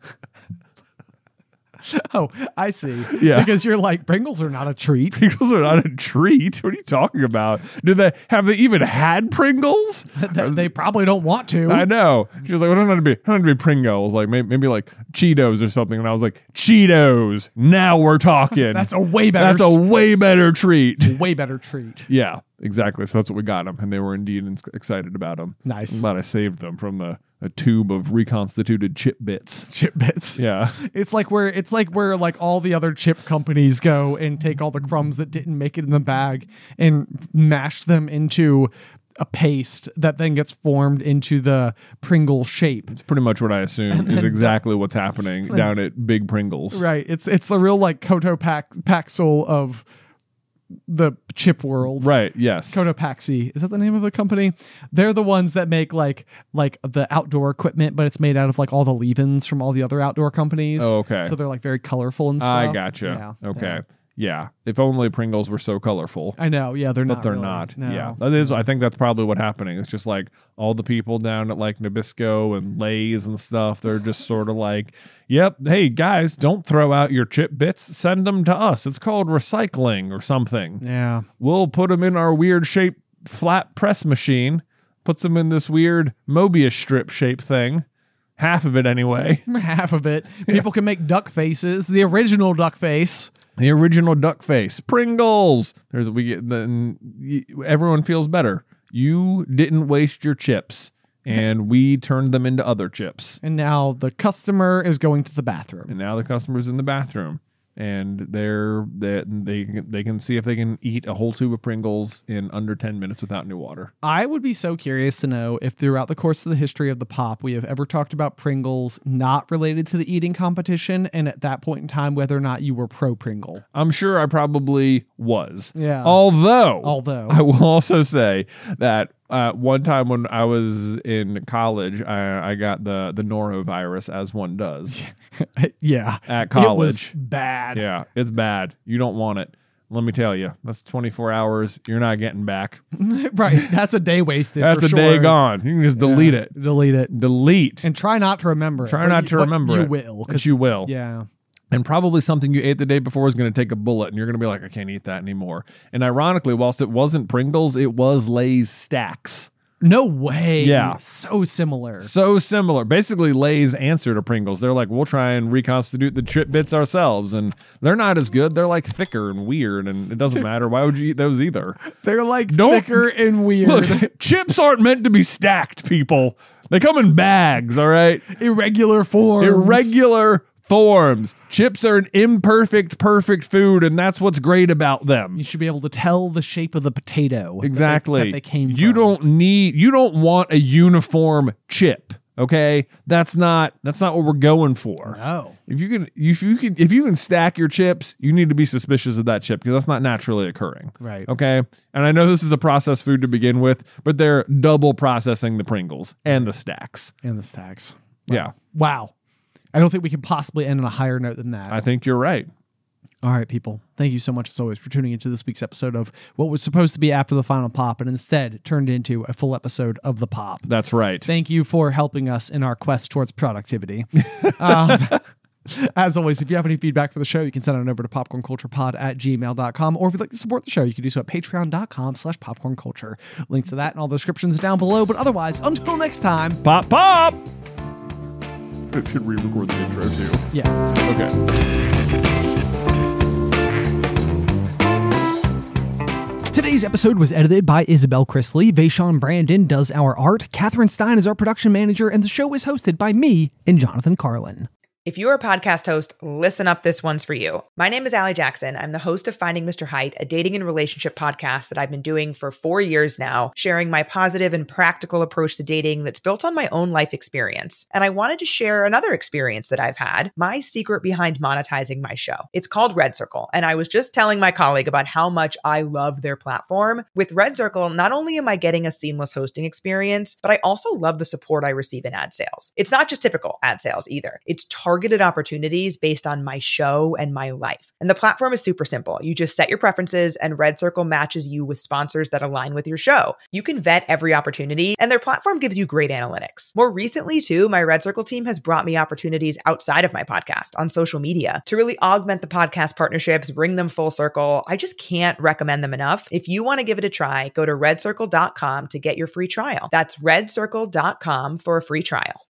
Oh, I see. Yeah. Because you're like, Pringles are not a treat. Pringles are not a treat. What are you talking about? Do they have they even had Pringles? Th- they probably don't want to. I know. She was like, "What well, to be? What to be Pringles? Like maybe, maybe like Cheetos or something." And I was like, "Cheetos. Now we're talking. That's a way better. That's a way better treat." way better treat. Yeah, exactly. So that's what we got them, and they were indeed ins- excited about them. Nice. I'm glad I saved them from the a tube of reconstituted chip bits. Chip bits. Yeah. It's like where it's like where like all the other chip companies go and take all the crumbs that didn't make it in the bag and mash them into a paste that then gets formed into the Pringle shape. It's pretty much what I assume is exactly what's happening down at Big Pringles. Right. It's it's the real like Cotopaxil of the chip world. Right. Yes. Cotopaxi. Is that the name of the company? They're the ones that make like like the outdoor equipment, but it's made out of like all the leave-ins from all the other outdoor companies. Oh, okay. So they're like very colorful and stuff. I gotcha. Yeah, okay. yeah. Yeah. If only Pringles were so colorful. I know. Yeah, they're But not. they're really. not. No. Yeah. That is, I think that's probably what happening. It's just like all the people down at like Nabisco and Lay's and stuff. They're just sort of like, yep, hey guys, don't throw out your chip bits. Send them to us. It's called recycling or something. Yeah. We'll put them in our weird shaped flat press machine, puts them in this weird Mobius strip shape thing. Half of it anyway. Half of it. People can make duck faces. The original duck face. The original duck face, Pringles. There's we get then everyone feels better. You didn't waste your chips, and we turned them into other chips. And now the customer is going to the bathroom. And now the customer's in the bathroom, and they're they they they can see if they can eat a whole tube of Pringles in under ten minutes without new water. I would be so curious to know if throughout the course of the history of the pop, we have ever talked about Pringles not related to the eating competition, and at that point in time, whether or not you were pro Pringle. I'm sure I probably was. Yeah. Although, Although. I will also say that uh, one time when I was in college, I, I got the the norovirus, as one does. Yeah. At college. It was bad. Yeah, it's bad. You don't want it. Let me tell you, that's twenty-four hours you're not getting back. Right. That's a day wasted. That's for a sure. day gone. You can just delete Yeah, it. Delete it. Delete. And try not to remember it. Try But not you- to but remember you it. will. But you will. Yeah. And probably something you ate the day before is going to take a bullet, and you're going to be like, I can't eat that anymore. And ironically, whilst it wasn't Pringles, it was Lay's Stacks. No way. Yeah. So similar. So similar. Basically, Lay's answer to Pringles. They're like, we'll try and reconstitute the chip bits ourselves. And they're not as good. They're like thicker and weird, and it doesn't matter. Why would you eat those either? They're like Don't- thicker and weird. Look, chips aren't meant to be stacked, people. They come in bags, all right? Irregular forms. Irregular forms. Chips are an imperfect, perfect food, and that's what's great about them. You should be able to tell the shape of the potato. that they- Exactly. That they, came you from. don't need you don't want a uniform chip, okay? That's not that's not what we're going for. No. If you can if you can if you can stack your chips, you need to be suspicious of that chip because that's not naturally occurring. Right. Okay? And I know this is a processed food to begin with, but they're double processing the Pringles and the stacks. And the stacks. Yeah. Wow. I don't think we can possibly end on a higher note than that. I think you're right. All right, people. Thank you so much, as always, for tuning into this week's episode of what was supposed to be After the Final Pop and instead turned into a full episode of The Pop. That's right. Thank you for helping us in our quest towards productivity. um, as always, if you have any feedback for the show, you can send it over to popcornculturepod at gmail dot com. Or if you'd like to support the show, you can do so at patreon.com slash popcornculture. Links to that and all the descriptions down below. But otherwise, until next time, Pop pop. It should re-record the intro too. yeah. Okay. Today's episode was edited by Isabel Chrisley. Vaishon Brandon does our art. Catherine Stein is our production manager, and the show is hosted by me and Jonathan Carlin. If you're a podcast host, listen up, this one's for you. My name is Allie Jackson. I'm the host of Finding Mister Height, a dating and relationship podcast that I've been doing for four years now, sharing my positive and practical approach to dating that's built on my own life experience. And I wanted to share another experience that I've had, my secret behind monetizing my show. It's called Red Circle, and I was just telling my colleague about how much I love their platform. With Red Circle, not only am I getting a seamless hosting experience, but I also love the support I receive in ad sales. It's not just typical ad sales either. It's targeted opportunities based on my show and my life. And the platform is super simple. You just set your preferences and Red Circle matches you with sponsors that align with your show. You can vet every opportunity and their platform gives you great analytics. More recently too, my Red Circle team has brought me opportunities outside of my podcast on social media to really augment the podcast partnerships, bring them full circle. I just can't recommend them enough. If you want to give it a try, go to red circle dot com to get your free trial. That's red circle dot com for a free trial.